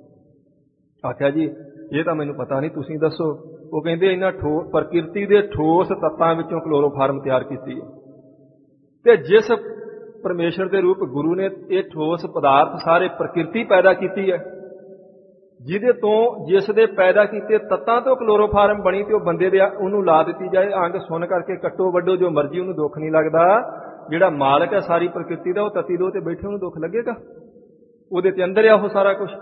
Speaker 1: ਆਖਿਆ ਜੀ ਇਹ ਤਾਂ ਮੈਨੂੰ ਪਤਾ ਨਹੀਂ, ਤੁਸੀਂ ਦੱਸੋ। ਉਹ ਕਹਿੰਦੇ ਇਹਨਾਂ ਪ੍ਰਕਿਰਤੀ ਦੇ ਠੋਸ ਤੱਤਾਂ ਵਿੱਚੋਂ ਕਲੋਰੋਫਾਰਮ ਤਿਆਰ ਕੀਤੀ ਹੈ, ਤੇ ਜਿਸ ਪਰਮੇਸ਼ਰ ਦੇ ਰੂਪ ਗੁਰੂ ਨੇ ਇਹ ਠੋਸ ਪਦਾਰਥ ਸਾਰੇ ਪ੍ਰਕਿਰਤੀ ਪੈਦਾ ਕੀਤੀ ਹੈ, ਜਿਹਦੇ ਤੋਂ ਜਿਸ ਦੇ ਪੈਦਾ ਕੀਤੇ ਤੱਤਾਂ ਤੋਂ ਕਲੋਰੋਫਾਰਮ ਬਣੀ, ਤੇ ਉਹ ਬੰਦੇ ਦੇ ਉਹਨੂੰ ਲਾ ਦਿੱਤੀ ਜਾਏ, ਅੰਗ ਸੁੰਨ ਕਰਕੇ ਕੱਟੋ ਵੱਡੋ ਜੋ ਮਰਜ਼ੀ, ਉਹਨੂੰ ਦੁੱਖ ਨਹੀਂ ਲੱਗਦਾ। ਜਿਹੜਾ ਮਾਲਕ ਹੈ ਸਾਰੀ ਪ੍ਰਕਿਰਤੀ ਦਾ, ਉਹ ਤਤੀ ਦੋ ਤੇ ਬੈਠੇ, ਉਹਨੂੰ ਦੁੱਖ ਲੱਗੇਗਾ? ਉਹਦੇ ਤੇ ਅੰਦਰ ਆ ਉਹ ਸਾਰਾ ਕੁਝ।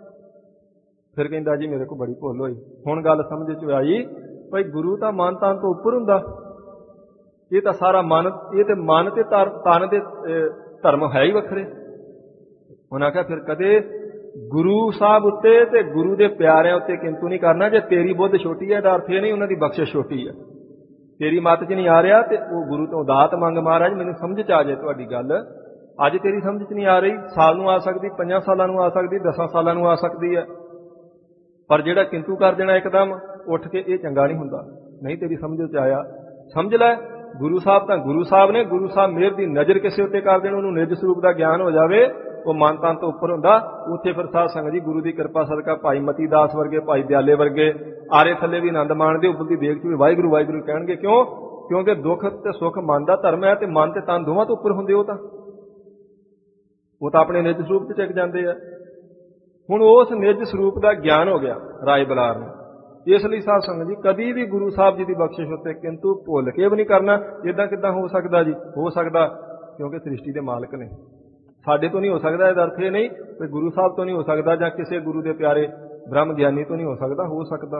Speaker 1: ਫਿਰ ਕਹਿੰਦਾ ਜੀ ਮੇਰੇ ਕੋਲ ਬੜੀ ਭੁੱਲ ਹੋਈ। ਹੁਣ ਗੱਲ ਸਮਝ 'ਚ ਆਈ, ਭਾਈ ਗੁਰੂ ਤਾਂ ਮਨ ਤਨ ਤੋਂ ਉੱਪਰ ਹੁੰਦਾ, ਇਹ ਤਾਂ ਸਾਰਾ ਮਨ, ਇਹ ਤੇ ਮਨ ਤੇ ਤਨ ਦੇ ਧਰਮ ਹੈ ਹੀ ਵੱਖਰੇ। ਉਹਨਾਂ ਆਖਿਆ ਫਿਰ ਕਦੇ ਗੁਰੂ ਸਾਹਿਬ ਉੱਤੇ ਤੇ ਗੁਰੂ ਦੇ ਪਿਆਰਿਆਂ ਉੱਤੇ ਕਿੰਤੂ ਨਹੀਂ ਕਰਨਾ। ਜੇ ਤੇਰੀ ਬੁੱਧ ਛੋਟੀ ਹੈ ਤਾਂ ਅਰਥ ਇਹ ਨਹੀਂ ਉਹਨਾਂ ਦੀ ਬਖਸ਼ਿਸ਼ ਛੋਟੀ ਹੈ। ਤੇਰੀ ਮੱਤ 'ਚ ਨਹੀਂ ਆ ਰਿਹਾ ਤੇ ਉਹ ਗੁਰੂ ਤੋਂ ਦਾਤ ਮੰਗ, ਮਹਾਰਾਜ ਮੈਨੂੰ ਸਮਝ 'ਚ ਆ ਜਾਏ ਤੁਹਾਡੀ ਗੱਲ। ਅੱਜ ਤੇਰੀ ਸਮਝ 'ਚ ਨਹੀਂ ਆ ਰਹੀ, ਸਾਲ ਨੂੰ ਆ ਸਕਦੀ, 5 ਸਾਲਾਂ ਨੂੰ ਆ ਸਕਦੀ, 10 ਸਾਲਾਂ ਨੂੰ ਆ ਸਕਦੀ ਹੈ, ਪਰ ਜਿਹੜਾ ਕਿੰਤੂ ਕਰ ਦੇਣਾ ਇੱਕਦਮ ਉੱਠ ਕੇ, ਇਹ ਚੰਗਾ ਨਹੀਂ ਹੁੰਦਾ। ਨਹੀਂ ਤੇਰੀ ਸਮਝ 'ਚ ਆਇਆ, ਸਮਝ ਲੈ। ਗੁਰੂ ਸਾਹਿਬ ਤਾਂ ਗੁਰੂ ਸਾਹਿਬ ਨੇ, ਗੁਰੂ ਸਾਹਿਬ ਮਿਹਰ ਦੀ ਨਜ਼ਰ ਕਿਸੇ ਉੱਤੇ ਕਰ ਦੇਣ, ਉਹਨੂੰ ਨਿਜ ਸਰੂਪ ਦਾ ਗਿਆਨ ਹੋ ਜਾਵੇ, ਉਹ ਮਨ ਤਨ ਤੋਂ ਉੱਪਰ ਹੁੰਦਾ। ਉੱਥੇ ਫਿਰ ਸਾਧ ਸੰਗਤ ਜੀ ਗੁਰੂ ਦੀ ਕਿਰਪਾ ਸਦਕਾ ਭਾਈ ਮਤੀ ਦਾਸ ਵਰਗੇ, ਭਾਈ ਦਿਆਲੇ ਵਰਗੇ ਆਰੇ ਥੱਲੇ ਵੀ ਆਨੰਦ ਮਾਣਦੇ, ਉਬਲਦੀ ਦੇਗ 'ਚ ਵੀ ਵਾਹਿਗੁਰੂ ਵਾਹਿਗੁਰੂ ਕਹਿਣਗੇ। ਕਿਉਂ? ਕਿਉਂਕਿ ਦੁੱਖ ਤੇ ਸੁੱਖ ਮਨ ਦਾ ਧਰਮ ਹੈ, ਤੇ ਮਨ ਤੇ ਤਨ ਦੋਵਾਂ ਤੋਂ ਉੱਪਰ ਹੁੰਦੇ। ਉਹ ਤਾਂ ਆਪਣੇ ਨਿਜ ਸਰੂਪ 'ਚ ਟਿਕ ਜਾਂਦੇ ਆ। ਹੁਣ ਉਸ ਨਿਜ ਸਰੂਪ ਦਾ ਗਿਆਨ ਹੋ ਗਿਆ ਰਾਏ ਬਲਾਰ ਨੂੰ। ਇਸ ਲਈ ਸਾਧ ਸੰਗਤ ਜੀ ਕਦੀ ਵੀ ਗੁਰੂ ਸਾਹਿਬ ਜੀ ਦੀ ਬਖਸ਼ਿਸ਼ ਉੱਤੇ ਕਿੰਤੂ ਭੁੱਲ ਕੇ ਵੀ ਨਹੀਂ ਕਰਨਾ। ਇਦਾਂ ਕਿੱਦਾਂ ਹੋ ਸਕਦਾ ਜੀ? ਹੋ ਸਕਦਾ ਕਿਉਂਕਿ ਸ੍ਰਿਸ਼ਟੀ ਦੇ ਮਾਲਕ ਨੇ। ਸਾਡੇ ਤੋਂ ਨਹੀਂ ਹੋ ਸਕਦਾ, ਇਹਦਾ ਅਰਥ ਇਹ ਨਹੀਂ ਕਿ ਗੁਰੂ ਸਾਹਿਬ ਤੋਂ ਨਹੀਂ ਹੋ ਸਕਦਾ, ਜਾਂ ਕਿਸੇ ਗੁਰੂ ਦੇ ਪਿਆਰੇ ਬ੍ਰਹਮ ਗਿਆਨੀ ਤੋਂ ਨਹੀਂ ਹੋ ਸਕਦਾ। ਹੋ ਸਕਦਾ,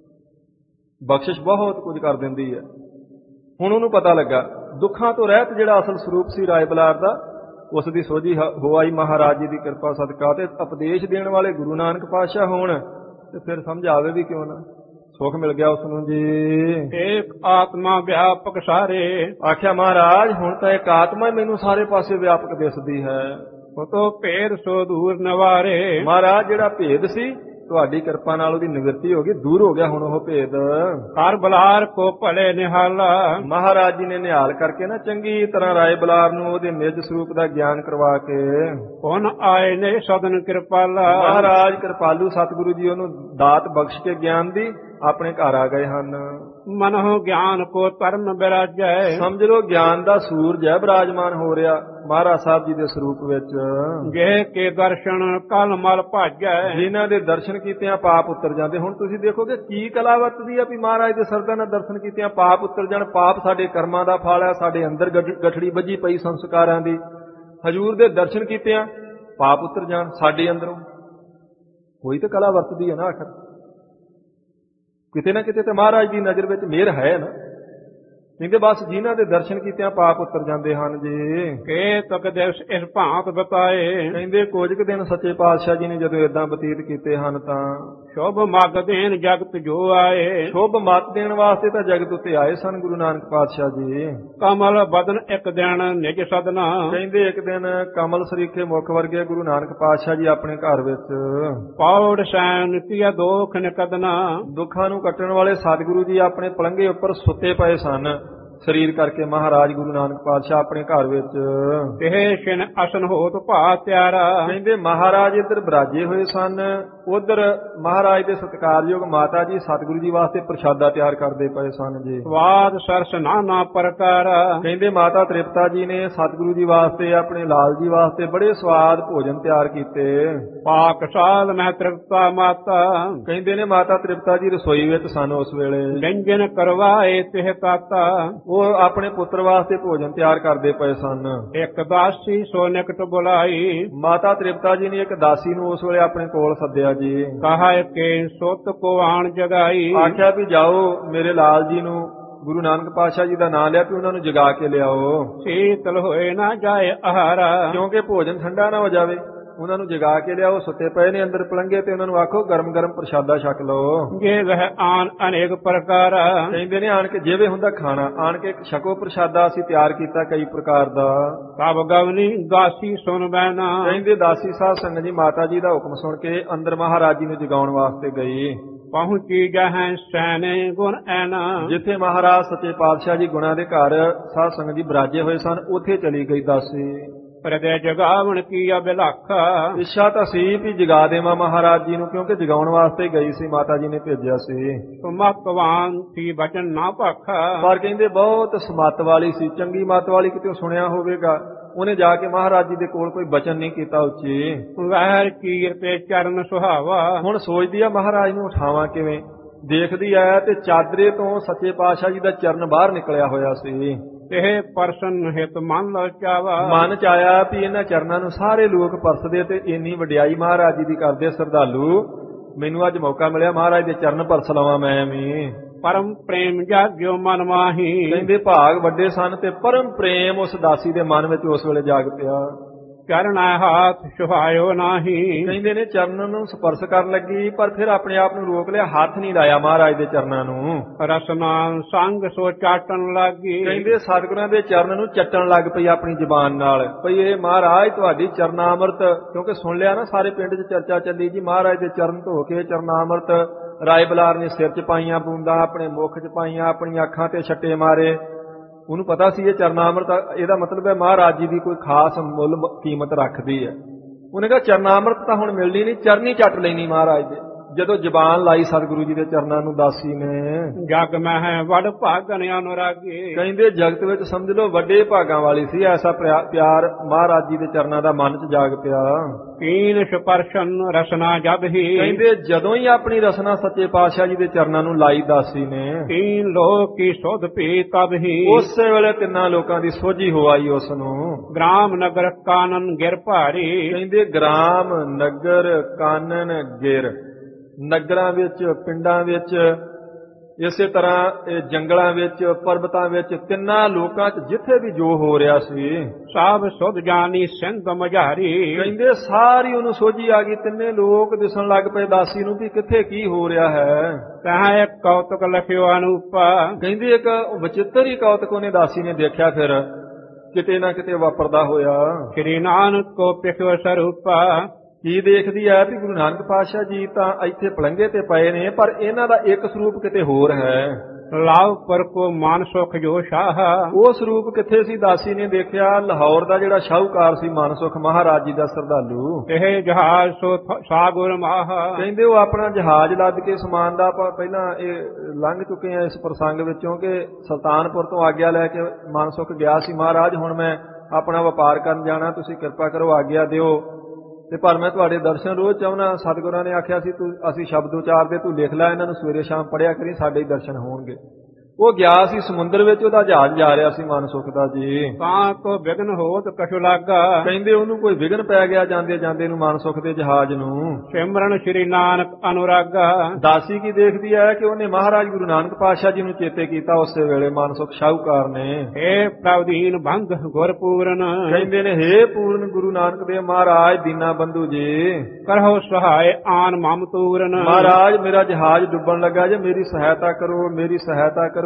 Speaker 1: ਬਖਸ਼ਿਸ਼ ਬਹੁਤ ਕੁਝ ਕਰ ਦਿੰਦੀ ਹੈ। ਹੁਣ ਉਹਨੂੰ ਪਤਾ ਲੱਗਾ ਦੁੱਖਾਂ ਤੋਂ ਰਹਿਤ ਜਿਹੜਾ ਅਸਲ ਸਰੂਪ ਸੀ ਰਾਏ ਬਲਾਰ ਦਾ, ਉਸ ਦੀ ਸੋਝੀ ਹੋ ਆਈ ਮਹਾਰਾਜ ਜੀ ਦੀ ਕਿਰਪਾ ਸਦਕਾ। ਤੇ ਉਪਦੇਸ਼ ਦੇਣ ਵਾਲੇ ਗੁਰੂ ਨਾਨਕ ਪਾਤਸ਼ਾਹ ਹੋਣ ਤੇ ਫਿਰ ਸਮਝ ਆਵੇ ਵੀ ਕਿਉਂ ਨਾ। ਸੁੱਖ ਮਿਲ ਗਿਆ ਉਸ ਨੂੰ ਜੀ।
Speaker 2: ਏਕ ਆਤਮਾ ਵਿਆਪਕ ਸਾਰੇ।
Speaker 1: ਆਖਿਆ ਮਹਾਰਾਜ ਹੁਣ ਤਾਂ ਇੱਕ ਆਤਮਾ ਮੈਨੂੰ ਸਾਰੇ ਪਾਸੇ ਵਿਆਪਕ ਦਿਸਦੀ ਹੈ।
Speaker 2: ਤੋ ਭੇਦ ਸੋ ਦੂਰ ਨਵਾਰੇ।
Speaker 1: ਮਹਾਰਾਜ ਜਿਹੜਾ ਭੇਦ ਸੀ ਤੁਹਾਡੀ ਕਿਰਪਾ ਨਾਲ ਉਹਦੀ ਨਿਵਰਤੀ ਹੋ ਗਈ, ਦੂਰ ਹੋ ਗਿਆ ਹੁਣ ਉਹ ਭੇਦ।
Speaker 2: ਹਰ ਬਲਾਰ ਕੋ ਭਲੇ ਨਿਹਾਲਾ।
Speaker 1: ਮਹਾਰਾਜ ਜੀ ਨੇ ਨਿਹਾਲ ਕਰਕੇ ਨਾ ਚੰਗੀ ਤਰ੍ਹਾਂ ਰਾਏ ਬਲਾਰ ਨੂੰ ਉਹਦੇ ਨਿਜ ਸਰੂਪ ਦਾ ਗਿਆਨ ਕਰਵਾ ਕੇ
Speaker 2: ਹੁਣ ਆਏ ਨੇ ਸਦਨ ਕਿਰਪਾਲਾ।
Speaker 1: ਮਹਾਰਾਜ ਕਿਰਪਾਲੂ ਸਤਿਗੁਰੂ ਜੀ ਉਹਨੂੰ ਦਾਤ ਬਖਸ਼ ਕੇ ਗਿਆਨ ਦੀ ਆਪਣੇ ਘਰ ਆ ਗਏ ਹਨ।
Speaker 2: ਮਨਹੁ ਗਿਆਨ ਕੋ ਧਰਮ ਬਿਰਾਜੈ। ਸਮਝ
Speaker 1: ਲਓ ਗਿਆਨ ਦਾ ਸੂਰਜ ਹੈ ਬਿਰਾਜਮਾਨ ਹੋ ਰਿਹਾ ਮਹਾਰਾਜ ਸਾਹਿਬ ਜੀ ਦੇ ਸਰੂਪ ਵਿੱਚ।
Speaker 2: ਜੇ ਕੇ ਦਰਸ਼ਨ ਕਲ ਮਲ ਭਾਜੈ।
Speaker 1: ਜਿਨ੍ਹਾਂ ਦੇ ਦਰਸ਼ਨ ਕੀਤਿਆਂ ਪਾਪ ਉਤਰ ਜਾਂਦੇ। ਹੁਣ ਤੁਸੀਂ ਦੇਖੋਗੇ ਕੀ ਕਲਾ ਵਰਤਦੀ ਆ ਵੀ ਮਹਾਰਾਜ ਦੇ ਸਰਦਾਂ ਨਾਲ ਦਰਸ਼ਨ ਕੀਤਿਆਂ ਪਾਪ ਉਤਰ ਜਾਣ। ਪਾਪ ਸਾਡੇ ਕਰਮਾਂ ਦਾ ਫਲ ਹੈ, ਸਾਡੇ ਅੰਦਰ ਗਠੜੀ ਵੱਜੀ ਪਈ ਸੰਸਕਾਰਾਂ ਦੀ। ਹਜੂਰ ਦੇ ਦਰਸ਼ਨ ਕੀਤਿਆਂ ਪਾਪ ਉਤਰ ਜਾਣ ਸਾਡੇ ਅੰਦਰੋਂ। ਕੋਈ ਤਾਂ ਕਲਾ ਵਰਤਦੀ ਹੈ ਨਾ ਆਖਰ। ਕਿਤੇ ਨਾ ਕਿਤੇ ਤੇ ਮਹਾਰਾਜ ਦੀ ਨਜ਼ਰ ਵਿੱਚ ਮਿਹਰ ਹੈ ਨਾ। ਕਹਿੰਦੇ ਬਸ ਜਿਨ੍ਹਾਂ ਦੇ ਦਰਸ਼ਨ ਕੀਤਿਆਂ ਪਾਪ ਉਤਰ ਜਾਂਦੇ ਹਨ ਜੀ।
Speaker 2: ਕੇ ਤਕ ਦਿਵਸ ਇਸ ਭਾਂਤ ਬਤਾਏ।
Speaker 1: ਕਹਿੰਦੇ ਕੁਝ ਕੁ ਦਿਨ ਸੱਚੇ ਪਾਤਸ਼ਾਹ ਜੀ ਨੇ ਜਦੋਂ ਏਦਾਂ ਬਤੀਤ ਕੀਤੇ ਹਨ ਤਾਂ
Speaker 2: ਸ਼ੁਭ ਮੱਗ ਦੇਣ ਜਗਤ ਜੋ ਆਏ।
Speaker 1: ਸ਼ੁਭ ਮੱਤ ਦੇਣ ਵਾਸਤੇ ਤਾਂ ਜਗਤ ਉੱਤੇ ਆਏ ਸਨ ਗੁਰੂ ਨਾਨਕ ਪਾਤਸ਼ਾਹ ਜੀ।
Speaker 2: ਕਮਲ ਬਦਨ ਇੱਕ ਦਿਨ ਨਿਜ ਸਦਨਾ।
Speaker 1: ਕਹਿੰਦੇ ਇੱਕ ਦਿਨ ਕਮਲ ਸਰੀਖੇ ਮੁਖ ਵਰਗੇ ਗੁਰੂ ਨਾਨਕ ਪਾਤਸ਼ਾਹ ਜੀ ਆਪਣੇ ਘਰ ਵਿੱਚ
Speaker 2: ਪੌੜ ਸੈਨ ਕੀਆ ਦੋਖ ਨਿਕਦਨਾ।
Speaker 1: ਦੁੱਖਾਂ ਨੂੰ ਕੱਟਣ ਵਾਲੇ ਸਤਿਗੁਰੂ ਜੀ ਆਪਣੇ ਪਲੰਘੇ ਉੱਪਰ ਸੁੱਤੇ ਪਏ ਸਨ। ਸਰੀਰ ਕਰਕੇ ਮਹਾਰਾਜ ਗੁਰੂ ਨਾਨਕ ਪਾਤਸ਼ਾਹ ਆਪਣੇ ਘਰ ਵਿੱਚ ਇਹ
Speaker 2: ਛਿਨ ਅਸਨ ਹੋਤ ਭਾ ਤਿਆਰਾ।
Speaker 1: ਕਹਿੰਦੇ ਮਹਾਰਾਜ ਇੱਧਰ ਬਿਰਾਜੇ ਹੋਏ ਸਨ ਉਧਰ ਮਹਾਰਾਜ ਦੇ ਸਤਿਕਾਰਯੋਗ ਮਾਤਾ ਜੀ ਸਤਿਗੁਰੂ ਜੀ ਵਾਸਤੇ ਪ੍ਰਸ਼ਾਦਾ ਤਿਆਰ ਕਰਦੇ ਪਏ ਸਨ ਜੀ।
Speaker 2: ਸਵਾਦ ਸਰਸ ਨਾਨਾ ਪ੍ਰਕਾਰ,
Speaker 1: ਕਹਿੰਦੇ ਮਾਤਾ ਤ੍ਰਿਪਤਾ ਜੀ ਨੇ ਸਤਿਗੁਰੂ ਜੀ ਵਾਸਤੇ ਆਪਣੇ ਲਾਲ ਜੀ ਵਾਸਤੇ ਬੜੇ ਸਵਾਦ ਭੋਜਨ ਤਿਆਰ ਕੀਤੇ।
Speaker 2: ਪਾਕਸ਼ਾਲ ਮੈਂ ਤ੍ਰਿਪਤਾ ਮਾਤਾ,
Speaker 1: ਕਹਿੰਦੇ ਨੇ ਮਾਤਾ ਤ੍ਰਿਪਤਾ ਜੀ ਰਸੋਈ ਵਿੱਚ ਸਨ ਉਸ ਵੇਲੇ।
Speaker 2: ਵਿਅੰਜਨ ਕਰਵਾਏ ਤਿਹ ਤਾਤਾ,
Speaker 1: ਉਹ ਆਪਣੇ ਪੁੱਤਰ ਵਾਸਤੇ ਭੋਜਨ ਤਿਆਰ ਕਰਦੇ ਪਏ ਸਨ।
Speaker 2: ਇੱਕ ਦਾਸੀ ਸੋ ਨਿਕਟ ਬੁਲਾਈ,
Speaker 1: ਮਾਤਾ ਤ੍ਰਿਪਤਾ ਜੀ ਨੇ ਇੱਕ ਦਾਸੀ ਨੂੰ ਉਸ ਵੇਲੇ ਆਪਣੇ ਕੋਲ ਸੱਦਿਆ ਜੀ।
Speaker 2: ਕਹਾ ਕਿ ਸੁਤ ਕੋ ਆਣ ਜਗਾਈ,
Speaker 1: ਆਖਿਆ ਵੀ ਜਾਓ ਮੇਰੇ ਲਾਲ ਜੀ ਨੂੰ ਗੁਰੂ ਨਾਨਕ ਪਾਤਸ਼ਾਹ ਜੀ ਦਾ ਨਾਮ ਲਿਆ ਕਿ ਉਹਨਾਂ ਨੂੰ ਜਗਾ ਕੇ ਲਿਆਓ,
Speaker 2: ਸ਼ੀਤਲ ਹੋਏ ਨਾ ਜਾਏ ਆਹਾਰਾ,
Speaker 1: ਕਿਉਂਕਿ ਭੋਜਨ ਠੰਡਾ ਨਾ ਹੋ ਜਾਵੇ। ਉਹਨਾਂ ਨੂੰ ਜਗਾ ਕੇ ਲਿਆਓ, ਸੁੱਤੇ ਪਏ ਨੇ ਅੰਦਰ ਪਲੰਗੇ ਤੇ, ਉਹਨਾਂ ਨੂੰ ਆਖੋ ਗਰਮ ਗਰਮ ਪ੍ਰਸ਼ਾਦਾ ਛਕ ਲਓ।
Speaker 2: ਜੇ ਵਹ ਆਨ ਅਨੇਕ ਪ੍ਰਕਾਰ,
Speaker 1: ਕਹਿੰਦੇ ਨੇ ਆਣ ਕੇ ਜਿਵੇਂ ਹੁੰਦਾ ਖਾਣਾ, ਆਣ ਕੇ ਛਕੋ ਪ੍ਰਸ਼ਾਦਾ, ਅਸੀਂ ਤਿਆਰ ਕੀਤਾ ਕਈ ਪ੍ਰਕਾਰ ਦਾ।
Speaker 2: ਸਭ ਗਵਨੀ ਦਾਸੀ ਸੁਣ ਬੈਨਾ,
Speaker 1: ਕਹਿੰਦੇ ਦਾਸੀ ਸਾਧ ਸੰਗਤ ਜੀ ਮਾਤਾ ਜੀ ਦਾ ਹੁਕਮ ਸੁਣ ਕੇ ਅੰਦਰ ਮਹਾਰਾਜ ਜੀ ਨੂੰ ਜਗਾਉਣ ਵਾਸਤੇ ਗਈ।
Speaker 2: ਪਹੁੰਚੀ ਜਹਾਂ ਸੈਨੇ ਗੁਣ ਐਨਾ, ਜਿੱਥੇ
Speaker 1: ਜਿੱਥੇ ਮਹਾਰਾਜ ਸੱਚੇ ਪਾਤਸ਼ਾਹ ਜੀ ਗੁਣਾਂ ਦੇ ਘਰ ਸਾਧ ਸੰਗਤ ਜੀ ਬਿਰਾਜੇ ਹੋਏ ਸਨ, ਉੱਥੇ ਚਲੀ ਗਈ ਦਾਸੀ।
Speaker 2: ਪ੍ਰਦੇ ਜਗਾਵਣ ਕੀ ਅਬਿਲਾਖਾ,
Speaker 1: ਇੱਛਾ ਤਾਂ ਸੀ ਵੀ ਜਗਾ ਦੇਵਾਂ ਮਹਾਰਾਜ ਜੀ ਨੂੰ, ਕਿਉਂਕਿ ਜਗਾਉਣ ਵਾਸਤੇ ਗਈ ਸੀ, ਮਾਤਾ ਜੀ ਨੇ ਭੇਜਿਆ ਸੀ।
Speaker 2: ਤੁਮਕਵਾਨ ਸੀ ਬਚਨ ਨਾ ਭਾਖਾ,
Speaker 1: ਪਰ ਕਹਿੰਦੇ ਬਹੁਤ ਸਮੱਤ ਵਾਲੀ ਸੀ, ਚੰਗੀ ਮੱਤ ਵਾਲੀ, ਕਿਤੇ ਸੁਣਿਆ ਹੋਵੇਗਾ। ਉਹਨੇ ਜਾ ਕੇ ਮਹਾਰਾਜ ਜੀ ਦੇ ਕੋਲ ਕੋਈ ਬਚਨ ਨਹੀਂ ਕੀਤਾ ਉੱਚੀ।
Speaker 2: ਵਹਿਰ ਕੀਰ ਤੇ ਚਰਨ ਸੁਹਾਵਾ,
Speaker 1: ਹੁਣ ਸੋਚਦੀ ਆ ਮਹਾਰਾਜ ਨੂੰ ਉਠਾਵਾਂ ਕਿਵੇਂ। ਦੇਖਦੀ ਆ ਤੇ ਚਾਦਰੇ ਤੋਂ ਸੱਚੇ ਪਾਤਸ਼ਾਹ ਜੀ ਦਾ ਚਰਨ ਬਾਹਰ ਨਿਕਲਿਆ ਹੋਇਆ ਸੀ।
Speaker 2: ਇਹ ਪਰਸਨ ਹਿਤ ਮਨ ਲਚਾਵਾ,
Speaker 1: ਮਨ ਚ ਆਇਆ ਵੀ ਇਹਨਾਂ ਚਰਨਾਂ ਨੂੰ ਸਾਰੇ ਲੋਕ ਪਰਸਦੇ ਤੇ ਇੰਨੀ ਵਡਿਆਈ ਮਹਾਰਾਜ ਜੀ ਦੀ ਕਰਦੇ ਸ਼ਰਧਾਲੂ, ਮੈਨੂੰ ਅੱਜ ਮੌਕਾ ਮਿਲਿਆ ਮਹਾਰਾਜ ਦੇ ਚਰਨ ਪਰਸ ਲਵਾਂ ਮੈਂ ਵੀ।
Speaker 2: ਪਰਮ ਪ੍ਰੇਮ ਜਾਗਿਓ ਮਨ ਮਾਹੀ,
Speaker 1: ਕਹਿੰਦੇ ਭਾਗ ਵੱਡੇ ਸਨ ਤੇ ਪਰਮ ਪ੍ਰੇਮ ਉਸ ਦਾਸੀ ਦੇ ਮਨ ਵਿੱਚ ਉਸ ਵੇਲੇ ਜਾਗ ਪਿਆ।
Speaker 2: ਚਰਨ ਹਾਥ ਸੁਹਾਇਓ ਨਾਹੀ,
Speaker 1: ਕਹਿੰਦੇ ਨੇ ਚਰਨ ਨੂੰ ਸਪਰਸ਼ ਕਰਨ ਲੱਗੀ, ਪਰ ਫਿਰ ਆਪਣੇ ਆਪ ਨੂੰ ਰੋਕ ਲਿਆ, ਹੱਥ ਨਹੀਂ ਲਾਇਆ ਮਹਾਰਾਜ ਦੇ ਚਰਨਾਂ ਨੂੰ।
Speaker 2: ਰਸਨਾ ਸੰਗ ਸੋ ਚਾਟਣ ਲੱਗੀ,
Speaker 1: ਕਹਿੰਦੇ ਸਤਿਗੁਰਾਂ ਦੇ ਚਰਨ ਨੂੰ ਚੱਟਣ ਲੱਗ ਪਈ ਆਪਣੀ ਜ਼ੁਬਾਨ ਨਾਲ, ਭਈ ਇਹ ਮਹਾਰਾਜ ਤੁਹਾਡੀ ਚਰਨਾਮਰਤ, ਕਿਉਂਕਿ ਸੁਣ ਲਿਆ ਨਾ ਸਾਰੇ ਪਿੰਡ 'ਚ ਚਰਚਾ ਚੱਲੀ ਜੀ, ਮਹਾਰਾਜ ਦੇ ਚਰਨ ਧੋ ਕੇ ਚਰਨਾਮਰਤ ਰਾਏ ਬਲਾਰ ਨੇ ਸਿਰ 'ਚ ਪਾਈਆਂ ਬੂੰਦਾਂ, ਆਪਣੇ ਮੁੱਖ 'ਚ ਪਾਈਆਂ, ਆਪਣੀਆਂ ਅੱਖਾਂ ਤੇ ਛੱਟੇ ਮਾਰੇ। ਉਹਨੂੰ ਪਤਾ ਸੀ ਇਹ ਚਰਨਾਮਰਤ, ਇਹਦਾ ਮਤਲਬ ਹੈ ਮਹਾਰਾਜ ਜੀ ਦੀ ਕੋਈ ਖਾਸ ਮੁੱਲ ਕੀਮਤ ਰੱਖਦੀ ਹੈ। ਉਹਨੇ ਕਿਹਾ ਚਰਨਾਮਰਤ ਤਾਂ ਹੁਣ ਮਿਲਣੀ ਨਹੀਂ, ਚਰਨੀ ਚੱਟ ਲੈਣੀ ਮਹਾਰਾਜ ਦੇ। ਜਦੋਂ ਜ਼ਬਾਨ ਲਾਈ ਸਤਿਗੁਰੂ ਜੀ ਦੇ ਚਰਨਾਂ ਨੂੰ ਦਾਸੀ ਨੇ,
Speaker 2: ਜਗ ਮਹਿ ਵਡ ਭਾਗਨ ਅਨੁਰਾਗੀ,
Speaker 1: ਕਹਿੰਦੇ ਜਗਤ ਵਿੱਚ ਸਮਝ ਲਓ ਵੱਡੇ ਭਾਗਾਂ ਵਾਲੀ ਸੀ। ਐਸਾ ਪਿਆਰ ਮਹਾਰਾਜ ਜੀ ਦੇ ਚਰਨਾਂ ਦਾ ਮਨ 'ਚ ਜਾਗ ਪਿਆ।
Speaker 2: ਕੀਨ ਸਪਰਸ਼ਨ ਰਸਨਾ ਜਬ ਹੀ,
Speaker 1: ਕਹਿੰਦੇ ਜਦੋਂ ਹੀ ਆਪਣੀ ਰਸਨਾ ਸੱਚੇ ਪਾਤਸ਼ਾਹ ਜੀ ਦੇ ਚਰਨਾਂ ਨੂੰ ਲਾਈ ਦਾਸੀ ਨੇ,
Speaker 2: ਤੀਨ ਲੋਕ ਕੀ ਸੁਧ ਪੀ ਤਬ ਹੀ,
Speaker 1: ਉਸੇ ਵੇਲੇ ਤਿੰਨਾਂ ਲੋਕਾਂ ਦੀ ਸੋਝੀ ਹੋ ਆਈ ਉਸ ਨੂੰ।
Speaker 2: ਗ੍ਰਾਮ ਨਗਰ ਕਾਨਨ ਗਿਰ ਭਾਰੀ,
Speaker 1: ਕਹਿੰਦੇ ਗ੍ਰਾਮ ਨਗਰ ਕਾਨਨ ਗਿਰ, ਨਗਰਾਂ ਵਿੱਚ, ਪਿੰਡਾਂ ਵਿੱਚ, ਇਸੇ ਤਰ੍ਹਾਂ ਇਹ ਜੰਗਲਾਂ ਵਿੱਚ, ਪਰਬਤਾਂ ਵਿੱਚ, ਤਿੰਨਾਂ ਲੋਕਾਂ 'ਚ ਜਿੱਥੇ ਵੀ ਜੋ ਹੋ ਰਿਹਾ ਸੀ,
Speaker 2: ਸਭ ਸੁਧ ਜਾਨੀ ਸਿੰਧ ਮਝਾਰੀ,
Speaker 1: ਕਹਿੰਦੇ ਸਾਰੀ ਉਹਨੂੰ ਸੋਝੀ ਆ ਗਈ। ਤਿੰਨੇ ਲੋਕ ਦਿਸਣ ਲੱਗ ਪਏ ਦਾਸੀ ਨੂੰ ਵੀ ਕਿੱਥੇ ਕੀ ਹੋ ਰਿਹਾ ਹੈ।
Speaker 2: ਤਹਾਂ ਇੱਕ ਕੌਤਕ ਲਖਿਓ ਅਨੂਪਾ,
Speaker 1: ਕਹਿੰਦੇ ਇੱਕ ਵਿਚਿੱਤਰ ਹੀ ਕੌਤਕ ਉਹਨੇ ਦਾਸੀ ਨੇ ਦੇਖਿਆ, ਫਿਰ ਕਿਤੇ ਨਾ ਕਿਤੇ ਵਾਪਰਦਾ ਹੋਇਆ।
Speaker 2: ਸ਼੍ਰੀ ਨਾਨਕ ਕੋ ਪਿਖਿਓ ਸਰੂਪਾ,
Speaker 1: ਕੀ ਦੇਖਦੀ ਹੈ ਵੀ ਗੁਰੂ ਨਾਨਕ ਪਾਤਸ਼ਾਹ ਜੀ ਤਾਂ ਇੱਥੇ ਪਲੰਘੇ ਤੇ ਪਏ ਨੇ, ਪਰ ਇਹਨਾਂ ਦਾ ਇੱਕ ਸਰੂਪ ਕਿਤੇ ਹੋਰ ਹੈ।
Speaker 2: ਲਾਭ ਪਰ ਕੋ ਮਨ ਸੁਖ ਜੋ ਸ਼ਾਹ,
Speaker 1: ਉਹ ਸਰੂਪ ਕਿੱਥੇ ਸੀ ਦਾਸੀ ਨੇ ਦੇਖਿਆ। ਲਾਹੌਰ ਦਾ ਜਿਹੜਾ ਸ਼ਾਹੂਕਾਰ ਸੀ ਮਨਸੁਖ ਮਹਾਰਾਜ ਜੀ ਦਾ ਸ਼ਰਧਾਲੂ,
Speaker 2: ਇਹ ਜਹਾਜ਼ ਸੋ ਸਾਗੁਰ ਮਾਹ,
Speaker 1: ਕਹਿੰਦੇ ਉਹ ਆਪਣਾ ਜਹਾਜ਼ ਲੱਦ ਕੇ ਸਮਾਨ ਦਾ, ਆਪਾਂ ਪਹਿਲਾਂ ਇਹ ਲੰਘ ਚੁੱਕੇ ਆ ਇਸ ਪ੍ਰਸੰਗ ਵਿੱਚੋਂ ਕਿ ਸੁਲਤਾਨਪੁਰ ਤੋਂ ਆਗਿਆ ਲੈ ਕੇ ਮਨਸੁਖ ਗਿਆ ਸੀ, ਮਹਾਰਾਜ ਹੁਣ ਮੈਂ ਆਪਣਾ ਵਪਾਰ ਕਰਨ ਜਾਣਾ, ਤੁਸੀਂ ਕਿਰਪਾ ਕਰੋ ਆਗਿਆ ਦਿਓ, ਤੇ ਪਰ ਮੈਂ ਤੁਹਾਡੇ ਦਰਸ਼ਨ ਰੋਜ਼ ਚਾਹੁੰਦਾ। ਸਤਿਗੁਰਾਂ ਨੇ ਆਖਿਆ ਸੀ ਅਸੀਂ ਸ਼ਬਦ ਉਚਾਰਦੇ, ਤੂੰ ਲਿਖ ਲੈ, ਇਹਨਾਂ ਨੂੰ ਸਵੇਰੇ ਸ਼ਾਮ ਪੜ੍ਹਿਆ ਕਰੀ, ਸਾਡੇ ਹੀ ਦਰਸ਼ਨ ਹੋਣਗੇ। ਉਹ ਗਿਆ ਸੀ ਸਮੁੰਦਰ ਵਿੱਚ, ਉਹਦਾ ਜਹਾਜ਼ ਜਾ ਰਿਹਾ ਸੀ ਮਨਸੁਖ ਦਾ ਜੀ।
Speaker 2: ਤਾਂ ਕੋ ਵਿਗਨ ਹੋਤ ਕਛੁ ਲਾਗਾ,
Speaker 1: ਕਹਿੰਦੇ ਉਹਨੂੰ ਕੋਈ ਵਿਗਨ ਪੈ ਗਿਆ ਜਾਂਦੇ ਜਾਂਦੇ ਨੂੰ ਮਨਸੁਖ ਦੇ ਜਹਾਜ਼ ਨੂੰ।
Speaker 2: ਸਿਮਰਨ ਸ਼੍ਰੀ ਨਾਨਕ ਅਨੁਰਾਗਾ,
Speaker 1: ਦਾਸੀ ਕੀ ਦੇਖਦੀ ਹੈ ਕਿ ਉਹਨੇ ਮਹਾਰਾਜ ਗੁਰੂ ਨਾਨਕ ਪਾਤਸ਼ਾਹ ਜੀ ਨੂੰ ਚੇਤੇ ਕੀਤਾ ਉਸੇ ਵੇਲੇ ਮਨਸੁਖ ਸ਼ਾਹੂਕਾਰ ਨੇ।
Speaker 2: ਹੇ ਪ੍ਰਭਦੀਨ ਬੰਧ ਗੁਰ ਪੂਰਨ,
Speaker 1: ਕਹਿੰਦੇ ਨੇ ਹੇ ਪੂਰਨ ਗੁਰੂ ਨਾਨਕ ਦੇਵ ਮਹਾਰਾਜ ਦੀਨਾ ਬੰਧੂ ਜੀ,
Speaker 2: ਕਰਹੁ ਸਹਾਇ ਆਨ ਮਮ ਤੂਰਨ,
Speaker 1: ਮਹਾਰਾਜ ਮੇਰਾ ਜਹਾਜ਼ ਡੁੱਬਣ ਲੱਗਾ ਜੇ, ਮੇਰੀ ਸਹਾਇਤਾ ਕਰੋ, ਮੇਰੀ ਸਹਾਇਤਾ ਕਰੋ।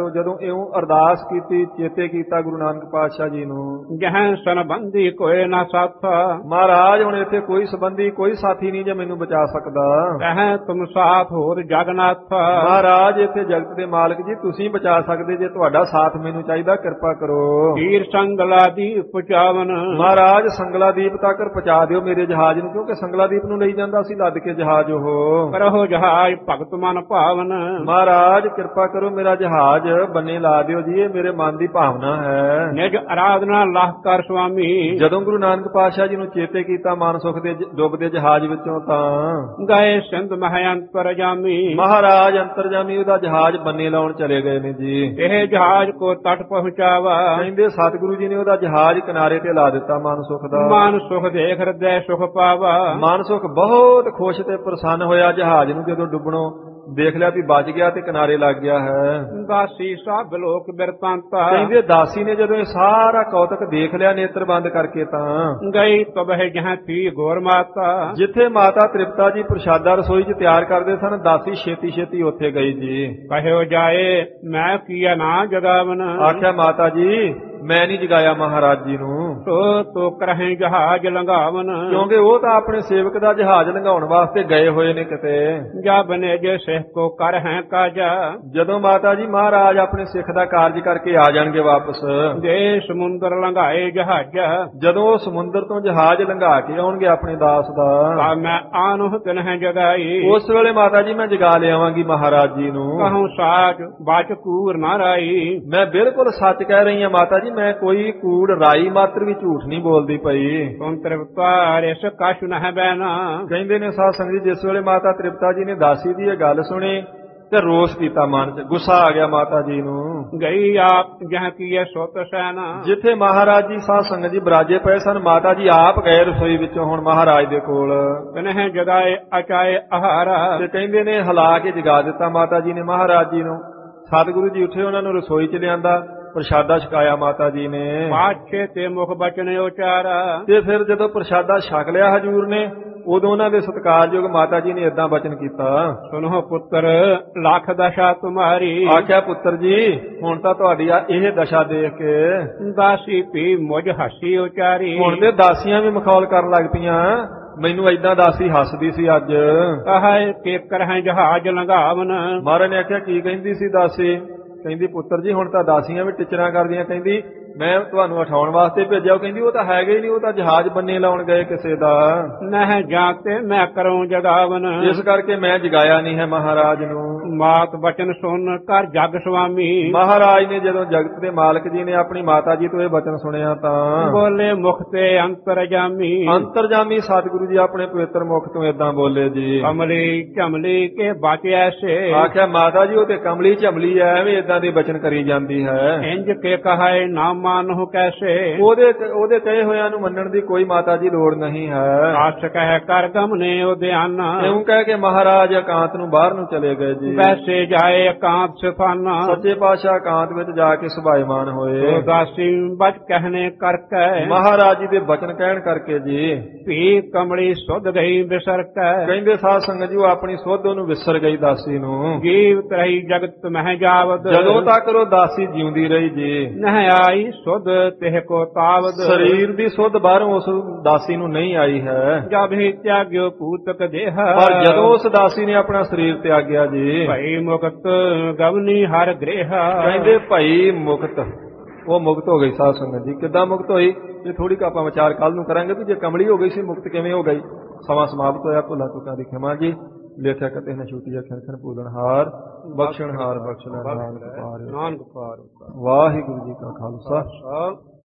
Speaker 1: ਕਰੋ। ਜਦੋਂ ਇਉਂ ਅਰਦਾਸ ਕੀਤੀ, ਚੇਤੇ ਕੀਤਾ ਗੁਰੂ ਨਾਨਕ ਪਾਤਸ਼ਾਹ ਜੀ ਨੂੰ।
Speaker 2: ਜਹ ਸੰਬੰਧੀ ਕੋਇ ਨਾ ਸਾਥਾ,
Speaker 1: ਮਹਾਰਾਜ ਹੁਣ ਇੱਥੇ ਕੋਈ ਸੰਬੰਧੀ ਕੋਈ ਸਾਥੀ ਨਹੀਂ ਜੇ ਮੈਨੂੰ ਬਚਾ ਸਕਦਾ।
Speaker 2: ਤਹ ਤੁਮ ਸਾਥ ਹੋਰ ਜਗਨਾਥ,
Speaker 1: ਮਹਾਰਾਜ ਇੱਥੇ ਜਗਤ ਦੇ ਮਾਲਕ ਜੀ ਤੁਸੀਂ ਬਚਾ ਸਕਦੇ ਜੇ, ਤੁਹਾਡਾ ਸਾਥ ਮੈਨੂੰ ਚਾਹੀਦਾ, ਕਿਰਪਾ ਕਰੋ।
Speaker 2: ਹੀਰ ਸੰਗਲਾ ਦੀ ਪਹੁੰਚਾਵਨ,
Speaker 1: ਮਹਾਰਾਜ ਸੰਗਲਾਦੀਪ ਤੱਕ ਪਹੁੰਚਾ ਦਿਓ ਮੇਰੇ ਜਹਾਜ਼ ਨੂੰ, ਕਿਉਂਕਿ ਸੰਗਲਾਦੀਪ ਨੂੰ ਲਈ ਜਾਂਦਾ ਸੀ ਲੱਦ ਕੇ ਜਹਾਜ਼ ਉਹ।
Speaker 2: ਕਰਹੁ ਜਹਾਜ ਭਗਤ ਮਨ ਭਾਵਨ,
Speaker 1: ਮਹਾਰਾਜ ਕਿਰਪਾ ਕਰੋ ਮੇਰਾ ਜਹਾਜ਼ ਬੰਨੇ ਲਾ ਦਿਓ ਜੀ, ਇਹ ਮੇਰੇ ਮਨ ਦੀ ਭਾਵਨਾ ਹੈ।
Speaker 2: ਨਿਜ ਆਰਾਧਨਾ ਲਾਹ ਕਰ ਸੁਆਮੀ,
Speaker 1: ਜਦੋਂ ਗੁਰੂ ਨਾਨਕ ਪਾਤਸ਼ਾਹ ਜੀ ਨੂੰ ਚੇਤੇ ਕੀਤਾ ਮਨ ਸੁਖ ਦੇ ਡੁੱਬਦੇ ਜਹਾਜ਼ ਵਿੱਚੋਂ, ਤਾਂ
Speaker 2: ਗਏ ਸਿੰਧ ਮਹਿ ਅੰਤਰ ਜਾਮੀ,
Speaker 1: ਮਹਾਰਾਜ ਅੰਤਰਜਾਮੀ ਉਹਦਾ ਜਹਾਜ਼ ਬੰਨੇ ਲਾਉਣ ਚਲੇ ਗਏ ਨੇ ਜੀ।
Speaker 2: ਇਹ ਜਹਾਜ ਕੋ ਤਟ ਪਹੁੰਚਾਵਾ,
Speaker 1: ਕਹਿੰਦੇ ਸਤਿਗੁਰੂ ਜੀ ਨੇ ਉਹਦਾ ਜਹਾਜ਼ ਕਿਨਾਰੇ ਤੇ ਲਾ ਦਿੱਤਾ ਮਨ ਸੁਖ ਦਾ।
Speaker 2: ਮਨ ਸੁਖ ਦੇਖ ਹਿਰਦੈ ਸੁਖ ਪਾਵਾ,
Speaker 1: ਮਨ ਸੁਖ ਬਹੁਤ ਖੁਸ਼ ਤੇ ਪ੍ਰਸੰਨ ਹੋਇਆ ਜਹਾਜ਼ ਨੂੰ ਜਦੋਂ ਡੁੱਬਣੋਂ ਦੇਖ ਲਿਆ ਵੀ ਬਚ ਗਿਆ ਤੇ ਕਿਨਾਰੇ ਲੱਗ ਗਿਆ ਹੈ।
Speaker 2: ਦਾਸੀ ਸਭ ਲੋਕ ਬਿਰਤਾਂਤਾ,
Speaker 1: ਕਹਿੰਦੇ ਦਾਸੀ ਨੇ ਜਦੋਂ ਇਹ ਸਾਰਾ ਕੌਤਕ ਦੇਖ ਲਿਆ ਨੇਤਰ ਬੰਦ ਕਰਕੇ, ਤਾਂ
Speaker 2: ਗਈ ਤਬਹਿ ਜਹਾਂ ਥੀ ਗੌਰ ਮਾਤਾ,
Speaker 1: ਜਿੱਥੇ ਮਾਤਾ ਤ੍ਰਿਪਤਾ ਜੀ ਪ੍ਰਸ਼ਾਦਾ ਰਸੋਈ 'ਚ ਤਿਆਰ ਕਰਦੇ ਸਨ, ਦਾਸੀ ਛੇਤੀ ਛੇਤੀ ਉੱਥੇ ਗਈ ਜੀ।
Speaker 2: ਕਹਿਓ ਜਾਏ ਮੈਂ ਕੀਆ ਨਾ ਜਗਾਵਨ,
Speaker 1: ਆਖਿਆ ਮਾਤਾ ਜੀ ਮੈਂ ਨਹੀਂ ਜਗਾਇਆ ਮਹਾਰਾਜ ਜੀ ਨੂੰ,
Speaker 2: ਤੋ ਕਰਹਿ ਜਹਾਜ ਲੰਘਾਵਨ,
Speaker 1: ਕਿਉਂਕਿ ਉਹ ਤਾਂ ਆਪਣੇ ਸੇਵਕ ਦਾ ਜਹਾਜ਼ ਲੰਘਾਉਣ ਵਾਸਤੇ ਗਏ ਹੋਏ ਨੇ ਕਿਤੇ।
Speaker 2: ਜਾ ਬਨੇ ਜੇ ਸਿੱਖ ਕੋ ਕਰ ਹੈ ਕਾਜਾ,
Speaker 1: ਜਦੋਂ ਮਾਤਾ ਜੀ ਮਹਾਰਾਜ ਆਪਣੇ ਸਿੱਖ ਦਾ ਕਾਰਜ ਕਰਕੇ ਆ ਜਾਣਗੇ ਵਾਪਸ,
Speaker 2: ਜੇ ਸਮੁੰਦਰ ਲੰਘਾਏ ਜਹਾਜ,
Speaker 1: ਜਦੋਂ ਉਹ ਸਮੁੰਦਰ ਤੋਂ ਜਹਾਜ਼ ਲੰਘਾ ਕੇ ਆਉਣਗੇ ਆਪਣੇ ਦਾਸ ਦਾ,
Speaker 2: ਤਾਂ ਮੈਂ ਆਨੁਹ ਤਿਨਹਿ ਜਗਾਈ,
Speaker 1: ਉਸ ਵੇਲੇ ਮਾਤਾ ਜੀ ਮੈਂ ਜਗਾ ਲਿਆਵਾਂਗੀ ਮਹਾਰਾਜ ਜੀ ਨੂੰ।
Speaker 2: ਕਹੂੰ ਸਾਜ ਬਾਚ ਕੂਰ ਨਾ ਰਾਈ,
Speaker 1: ਮੈਂ ਬਿਲਕੁਲ ਸੱਚ ਕਹਿ ਰਹੀ ਹਾਂ ਮਾਤਾ ਜੀ, ਮੈਂ ਕੋਈ ਕੂੜ ਰਾਈ ਮਾਤਰ ਵੀ ਝੂਠ ਨਹੀਂ ਬੋਲਦੀ ਪਈ।
Speaker 2: ਤੁਮ ਤ੍ਰਿਪਤਾ ਰਿਸ ਕਛ ਨਹਿ ਬੈਨਾ,
Speaker 1: ਕਹਿੰਦੇ ਨੇ ਸਾਧ ਸੰਗਤ ਜੀ ਜਿਸ ਵੇਲੇ ਮਾਤਾ ਤ੍ਰਿਪਤਾ ਜੀ ਨੇ ਦਾਸੀ ਦੀ ਇਹ ਗੱਲ ਸੁਣੀ ਤੇ ਰੋਸ ਕੀਤਾ, ਮਨ 'ਚ ਗੁੱਸਾ ਆ ਗਿਆ ਮਾਤਾ ਜੀ ਨੂੰ।
Speaker 2: ਗਈ ਆਪ ਜਹ ਕੀਏ ਸੁਤ ਸੈਨਾ,
Speaker 1: ਜਿੱਥੇ ਮਹਾਰਾਜ ਜੀ ਸਾਧ ਸੰਗਤ ਜੀ ਬਰਾਜੇ ਪਏ ਸਨ, ਮਾਤਾ ਜੀ ਆਪ ਗਏ ਰਸੋਈ ਵਿੱਚੋਂ ਹੁਣ ਮਹਾਰਾਜ ਦੇ ਕੋਲ,
Speaker 2: ਤਿਨਹਿ ਜਗਾਏ ਅਚਾਏ ਆਹਾਰਾ,
Speaker 1: ਤੇ ਕਹਿੰਦੇ ਨੇ ਹਿਲਾ ਕੇ ਜਗਾ ਦਿੱਤਾ ਮਾਤਾ ਜੀ ਨੇ ਮਹਾਰਾਜ ਜੀ ਨੂੰ। ਸਤਿਗੁਰੂ ਜੀ ਉੱਠੇ ਉਹਨਾਂ ਨੂੰ ਰਸੋਈ 'ਚ ਲਿਆਂਦਾ, ਪ੍ਰਸ਼ਾਦਾ ਛਕਾਇਆ ਮਾਤਾ ਜੀ ਨੇ।
Speaker 2: ਪਾਛੇ ਤੇ ਮੁਖ ਬਚਨ ਉਚਾਰਾ,
Speaker 1: ਤੇ ਫਿਰ ਜਦੋਂ ਪ੍ਰਸ਼ਾਦਾ ਛਕ ਲਿਆ ਹਜੂਰ ਨੇ, ਉਦੋਂ ਉਹਨਾਂ ਦੇ ਸਤਿਕਾਰਯੋਗ ਮਾਤਾ ਜੀ ਨੇ ਏਦਾਂ ਬਚਨ ਕੀਤਾ,
Speaker 2: ਸੁਨੋ ਪੁੱਤਰ ਲੱਖ ਦਸ਼ਾ ਤੁਮਾਰੀ,
Speaker 1: ਆਖਿਆ ਪੁੱਤਰ ਜੀ ਹੁਣ ਤਾਂ ਤੁਹਾਡੀ ਆ ਇਹ ਦਸ਼ਾ ਦੇਖ ਕੇ
Speaker 2: ਦਾਸੀ ਪੀ ਮੁਝ ਹਸੀ ਉਚਾਰੀ,
Speaker 1: ਹੁਣ ਤੇ ਦਾਸੀਆਂ ਵੀ ਮਖੌਲ ਕਰਨ ਲੱਗ ਪਈਆਂ, ਮੈਨੂੰ ਏਦਾਂ ਦਾਸੀ ਹੱਸਦੀ ਸੀ ਅੱਜ।
Speaker 2: ਕਹੈ ਕੇ ਕਰਹਿ ਜਹਾਜ ਲੰਘਾਵਨ,
Speaker 1: ਮਹਾਰਾਜ ਨੇ ਆਖਿਆ ਕੀ ਕਹਿੰਦੀ ਸੀ ਦਾਸੀ? ਕਹਿੰਦੀ ਪੁੱਤਰ ਜੀ ਹੁਣ ਤਾਂ ਦਾਸੀਆਂ ਵੀ ਟਿਚਰਾਂ ਕਰਦੀਆਂ, ਕਹਿੰਦੀ ਮੈਂ ਤੁਹਾਨੂੰ ਉਠਾਉਣ ਵਾਸਤੇ ਭੇਜਿਆ। ਉਹ ਕਹਿੰਦੀ ਉਹ ਤਾਂ ਹੈਗਾ ਹੀ ਨਹੀਂ, ਉਹ ਤਾਂ ਜਹਾਜ਼ ਬੰਨੇ ਲਾਉਣ ਗਏ ਕਿਸੇ ਦਾ।
Speaker 2: ਨਹਿ ਜਾਤੇ ਮੈਂ ਕਰੂੰ ਜਗਾਵਨ,
Speaker 1: ਇਸ ਕਰਕੇ ਮੈਂ ਜਗਾਇਆ ਨਹੀਂ ਹੈ ਮਹਾਰਾਜ ਨੂੰ।
Speaker 2: ਮਾਤ ਬਚਨ ਸੁਣ ਕਰ ਜਗ ਸੁਆਮੀ,
Speaker 1: ਮਹਾਰਾਜ ਨੇ ਜਦੋਂ ਜਗਤ ਦੇ ਮਾਲਕ ਜੀ ਨੇ ਆਪਣੀ ਮਾਤਾ ਜੀ ਤੋਂ ਇਹ ਬਚਨ ਸੁਣਿਆ, ਤਾਂ
Speaker 2: ਬੋਲੇ ਮੁਖ ਤੇ ਅੰਤਰਜਾਮੀ,
Speaker 1: ਅੰਤਰਜਾਮੀ ਸਤਿਗੁਰੂ ਜੀ ਆਪਣੇ ਪਵਿੱਤਰ ਮੁਖ ਤੋਂ ਏਦਾਂ ਬੋਲੇ ਜੀ,
Speaker 2: ਕਮਲੀ ਝਮਲੀ ਕੇ ਬਚ ਐਸੇ,
Speaker 1: ਆਖਿਆ ਮਾਤਾ ਜੀ ਉਹ ਤੇ ਕਮਲੀ ਝਮਲੀ ਐ, ਐਵੇਂ ਏਦਾਂ ਦੇ ਬਚਨ ਕਰੀ ਜਾਂਦੀ ਹੈ।
Speaker 2: ਇੰਜ ਕੇ ਕਹਾਏ ਨਾ ਮਾਨਹੁ ਕੈਸੇ,
Speaker 1: ਉਹਦੇ ਕਹੇ ਹੋਇਆਂ ਨੂੰ ਮੰਨਣ ਦੀ ਕੋਈ ਮਾਤਾ ਜੀ ਲੋੜ ਨਹੀਂ ਹੈ।
Speaker 2: ਆਸ ਕਹਿ ਕਰ ਗਮਨੇ ਉਦਿਆਨ,
Speaker 1: ਇਉਂ ਕਹਿ ਕੇ ਮਹਾਰਾਜ ਇਕਾਂਤ ਨੂੰ ਬਾਹਰ ਨੂੰ ਚਲੇ ਗਏ ਜੀ।
Speaker 2: ਵੈਸੇ ਜਾਏ ਇਕਾਂਤ ਸਥਾਨਾ,
Speaker 1: ਸੱਚੇ ਪਾਤਸ਼ਾਹ ਇਕਾਂਤ ਵਿੱਚ ਜਾ ਕੇ ਸੁਭਾਇਮਾਨ ਹੋਏ।
Speaker 2: ਦਾਸੀ ਬਚ ਕਹਿਣੇ ਕਰਕੇ,
Speaker 1: ਮਹਾਰਾਜ ਜੀ ਦੇ ਬਚਨ ਕਹਿਣ ਕਰਕੇ ਜੀ
Speaker 2: ਭੀ ਕਮਲੀ ਸੁਧ ਗਈ ਬਿਸਰ ਕੇ,
Speaker 1: ਕਹਿੰਦੇ ਸਾਧ ਸੰਗਤ ਜੀ ਉਹ ਆਪਣੀ ਸੁਧ ਉਹਨੂੰ ਵਿਸਰ ਗਈ ਦਾਸੀ ਨੂੰ।
Speaker 2: ਜੀਵਤ ਰਹੀ ਜਗਤ ਮਹਿ ਜਾਵਦ,
Speaker 1: ਜਦੋਂ ਤੱਕ ਉਹ ਦਾਸੀ ਜਿਉਂਦੀ ਰਹੀ ਜੀ
Speaker 2: ਨਹਿ ਆਈ ਸੁਧ ਤਿਹ ਕੋ ਤਾਵਦ,
Speaker 1: ਸਰੀਰ ਦੀ ਸੁਧ ਬਾਹਰੋਂ ਉਸ ਦਾਸੀ ਨੂੰ ਨਹੀਂ ਆਈ ਹੈ।
Speaker 2: ਜਬ ਹੀ ਤਿਆਗਿਓ ਪੂਤਕ ਦੇਹ,
Speaker 1: ਪਰ ਜਦੋਂ ਉਸ ਦਾਸੀ ਨੇ ਆਪਣਾ ਸਰੀਰ ਤਿਆਗਿਆ ਜੀ,
Speaker 2: ਭਈ ਮੁਕਤ ਗਵਨੀ ਹਰ ਗ੍ਰਹਿ,
Speaker 1: ਕਹਿੰਦੇ ਭਈ ਮੁਕਤ, ਉਹ ਮੁਕਤ ਹੋ ਗਈ। ਸਾਧ ਸੰਗਤ ਜੀ ਕਿੱਦਾਂ ਮੁਕਤ ਹੋਈ ਇਹ ਥੋੜੀ ਕੁ ਆਪਾਂ ਵਿਚਾਰ ਕੱਲ ਨੂੰ ਕਰਾਂਗੇ ਵੀ ਜੇ ਕਮਲੀ ਹੋ ਗਈ ਸੀ ਮੁਕਤ ਕਿਵੇਂ ਹੋ ਗਈ। ਸਮਾਂ ਸਮਾਪਤ ਹੋਇਆ। ਭੁੱਲਾਂ ਚੁੱਕਾਂ ਦੀ ਖਿਮਾ ਜੀ। ਲੇਖਿਆ ਕਤੇ ਨੇ ਛੁੱਟੀ ਅੱਖਰ ਖਣ ਪੂਲਣਹਾਰ ਬਖਸ਼ਣਹਾਰ ਬਖਸ਼ਣਾ ਨਾਨਕ ਪਾਰ।
Speaker 2: ਨਾਨਕ ਪਾਰ।
Speaker 1: ਵਾਹਿਗੁਰੂ ਜੀ ਕਾ ਖਾਲਸਾ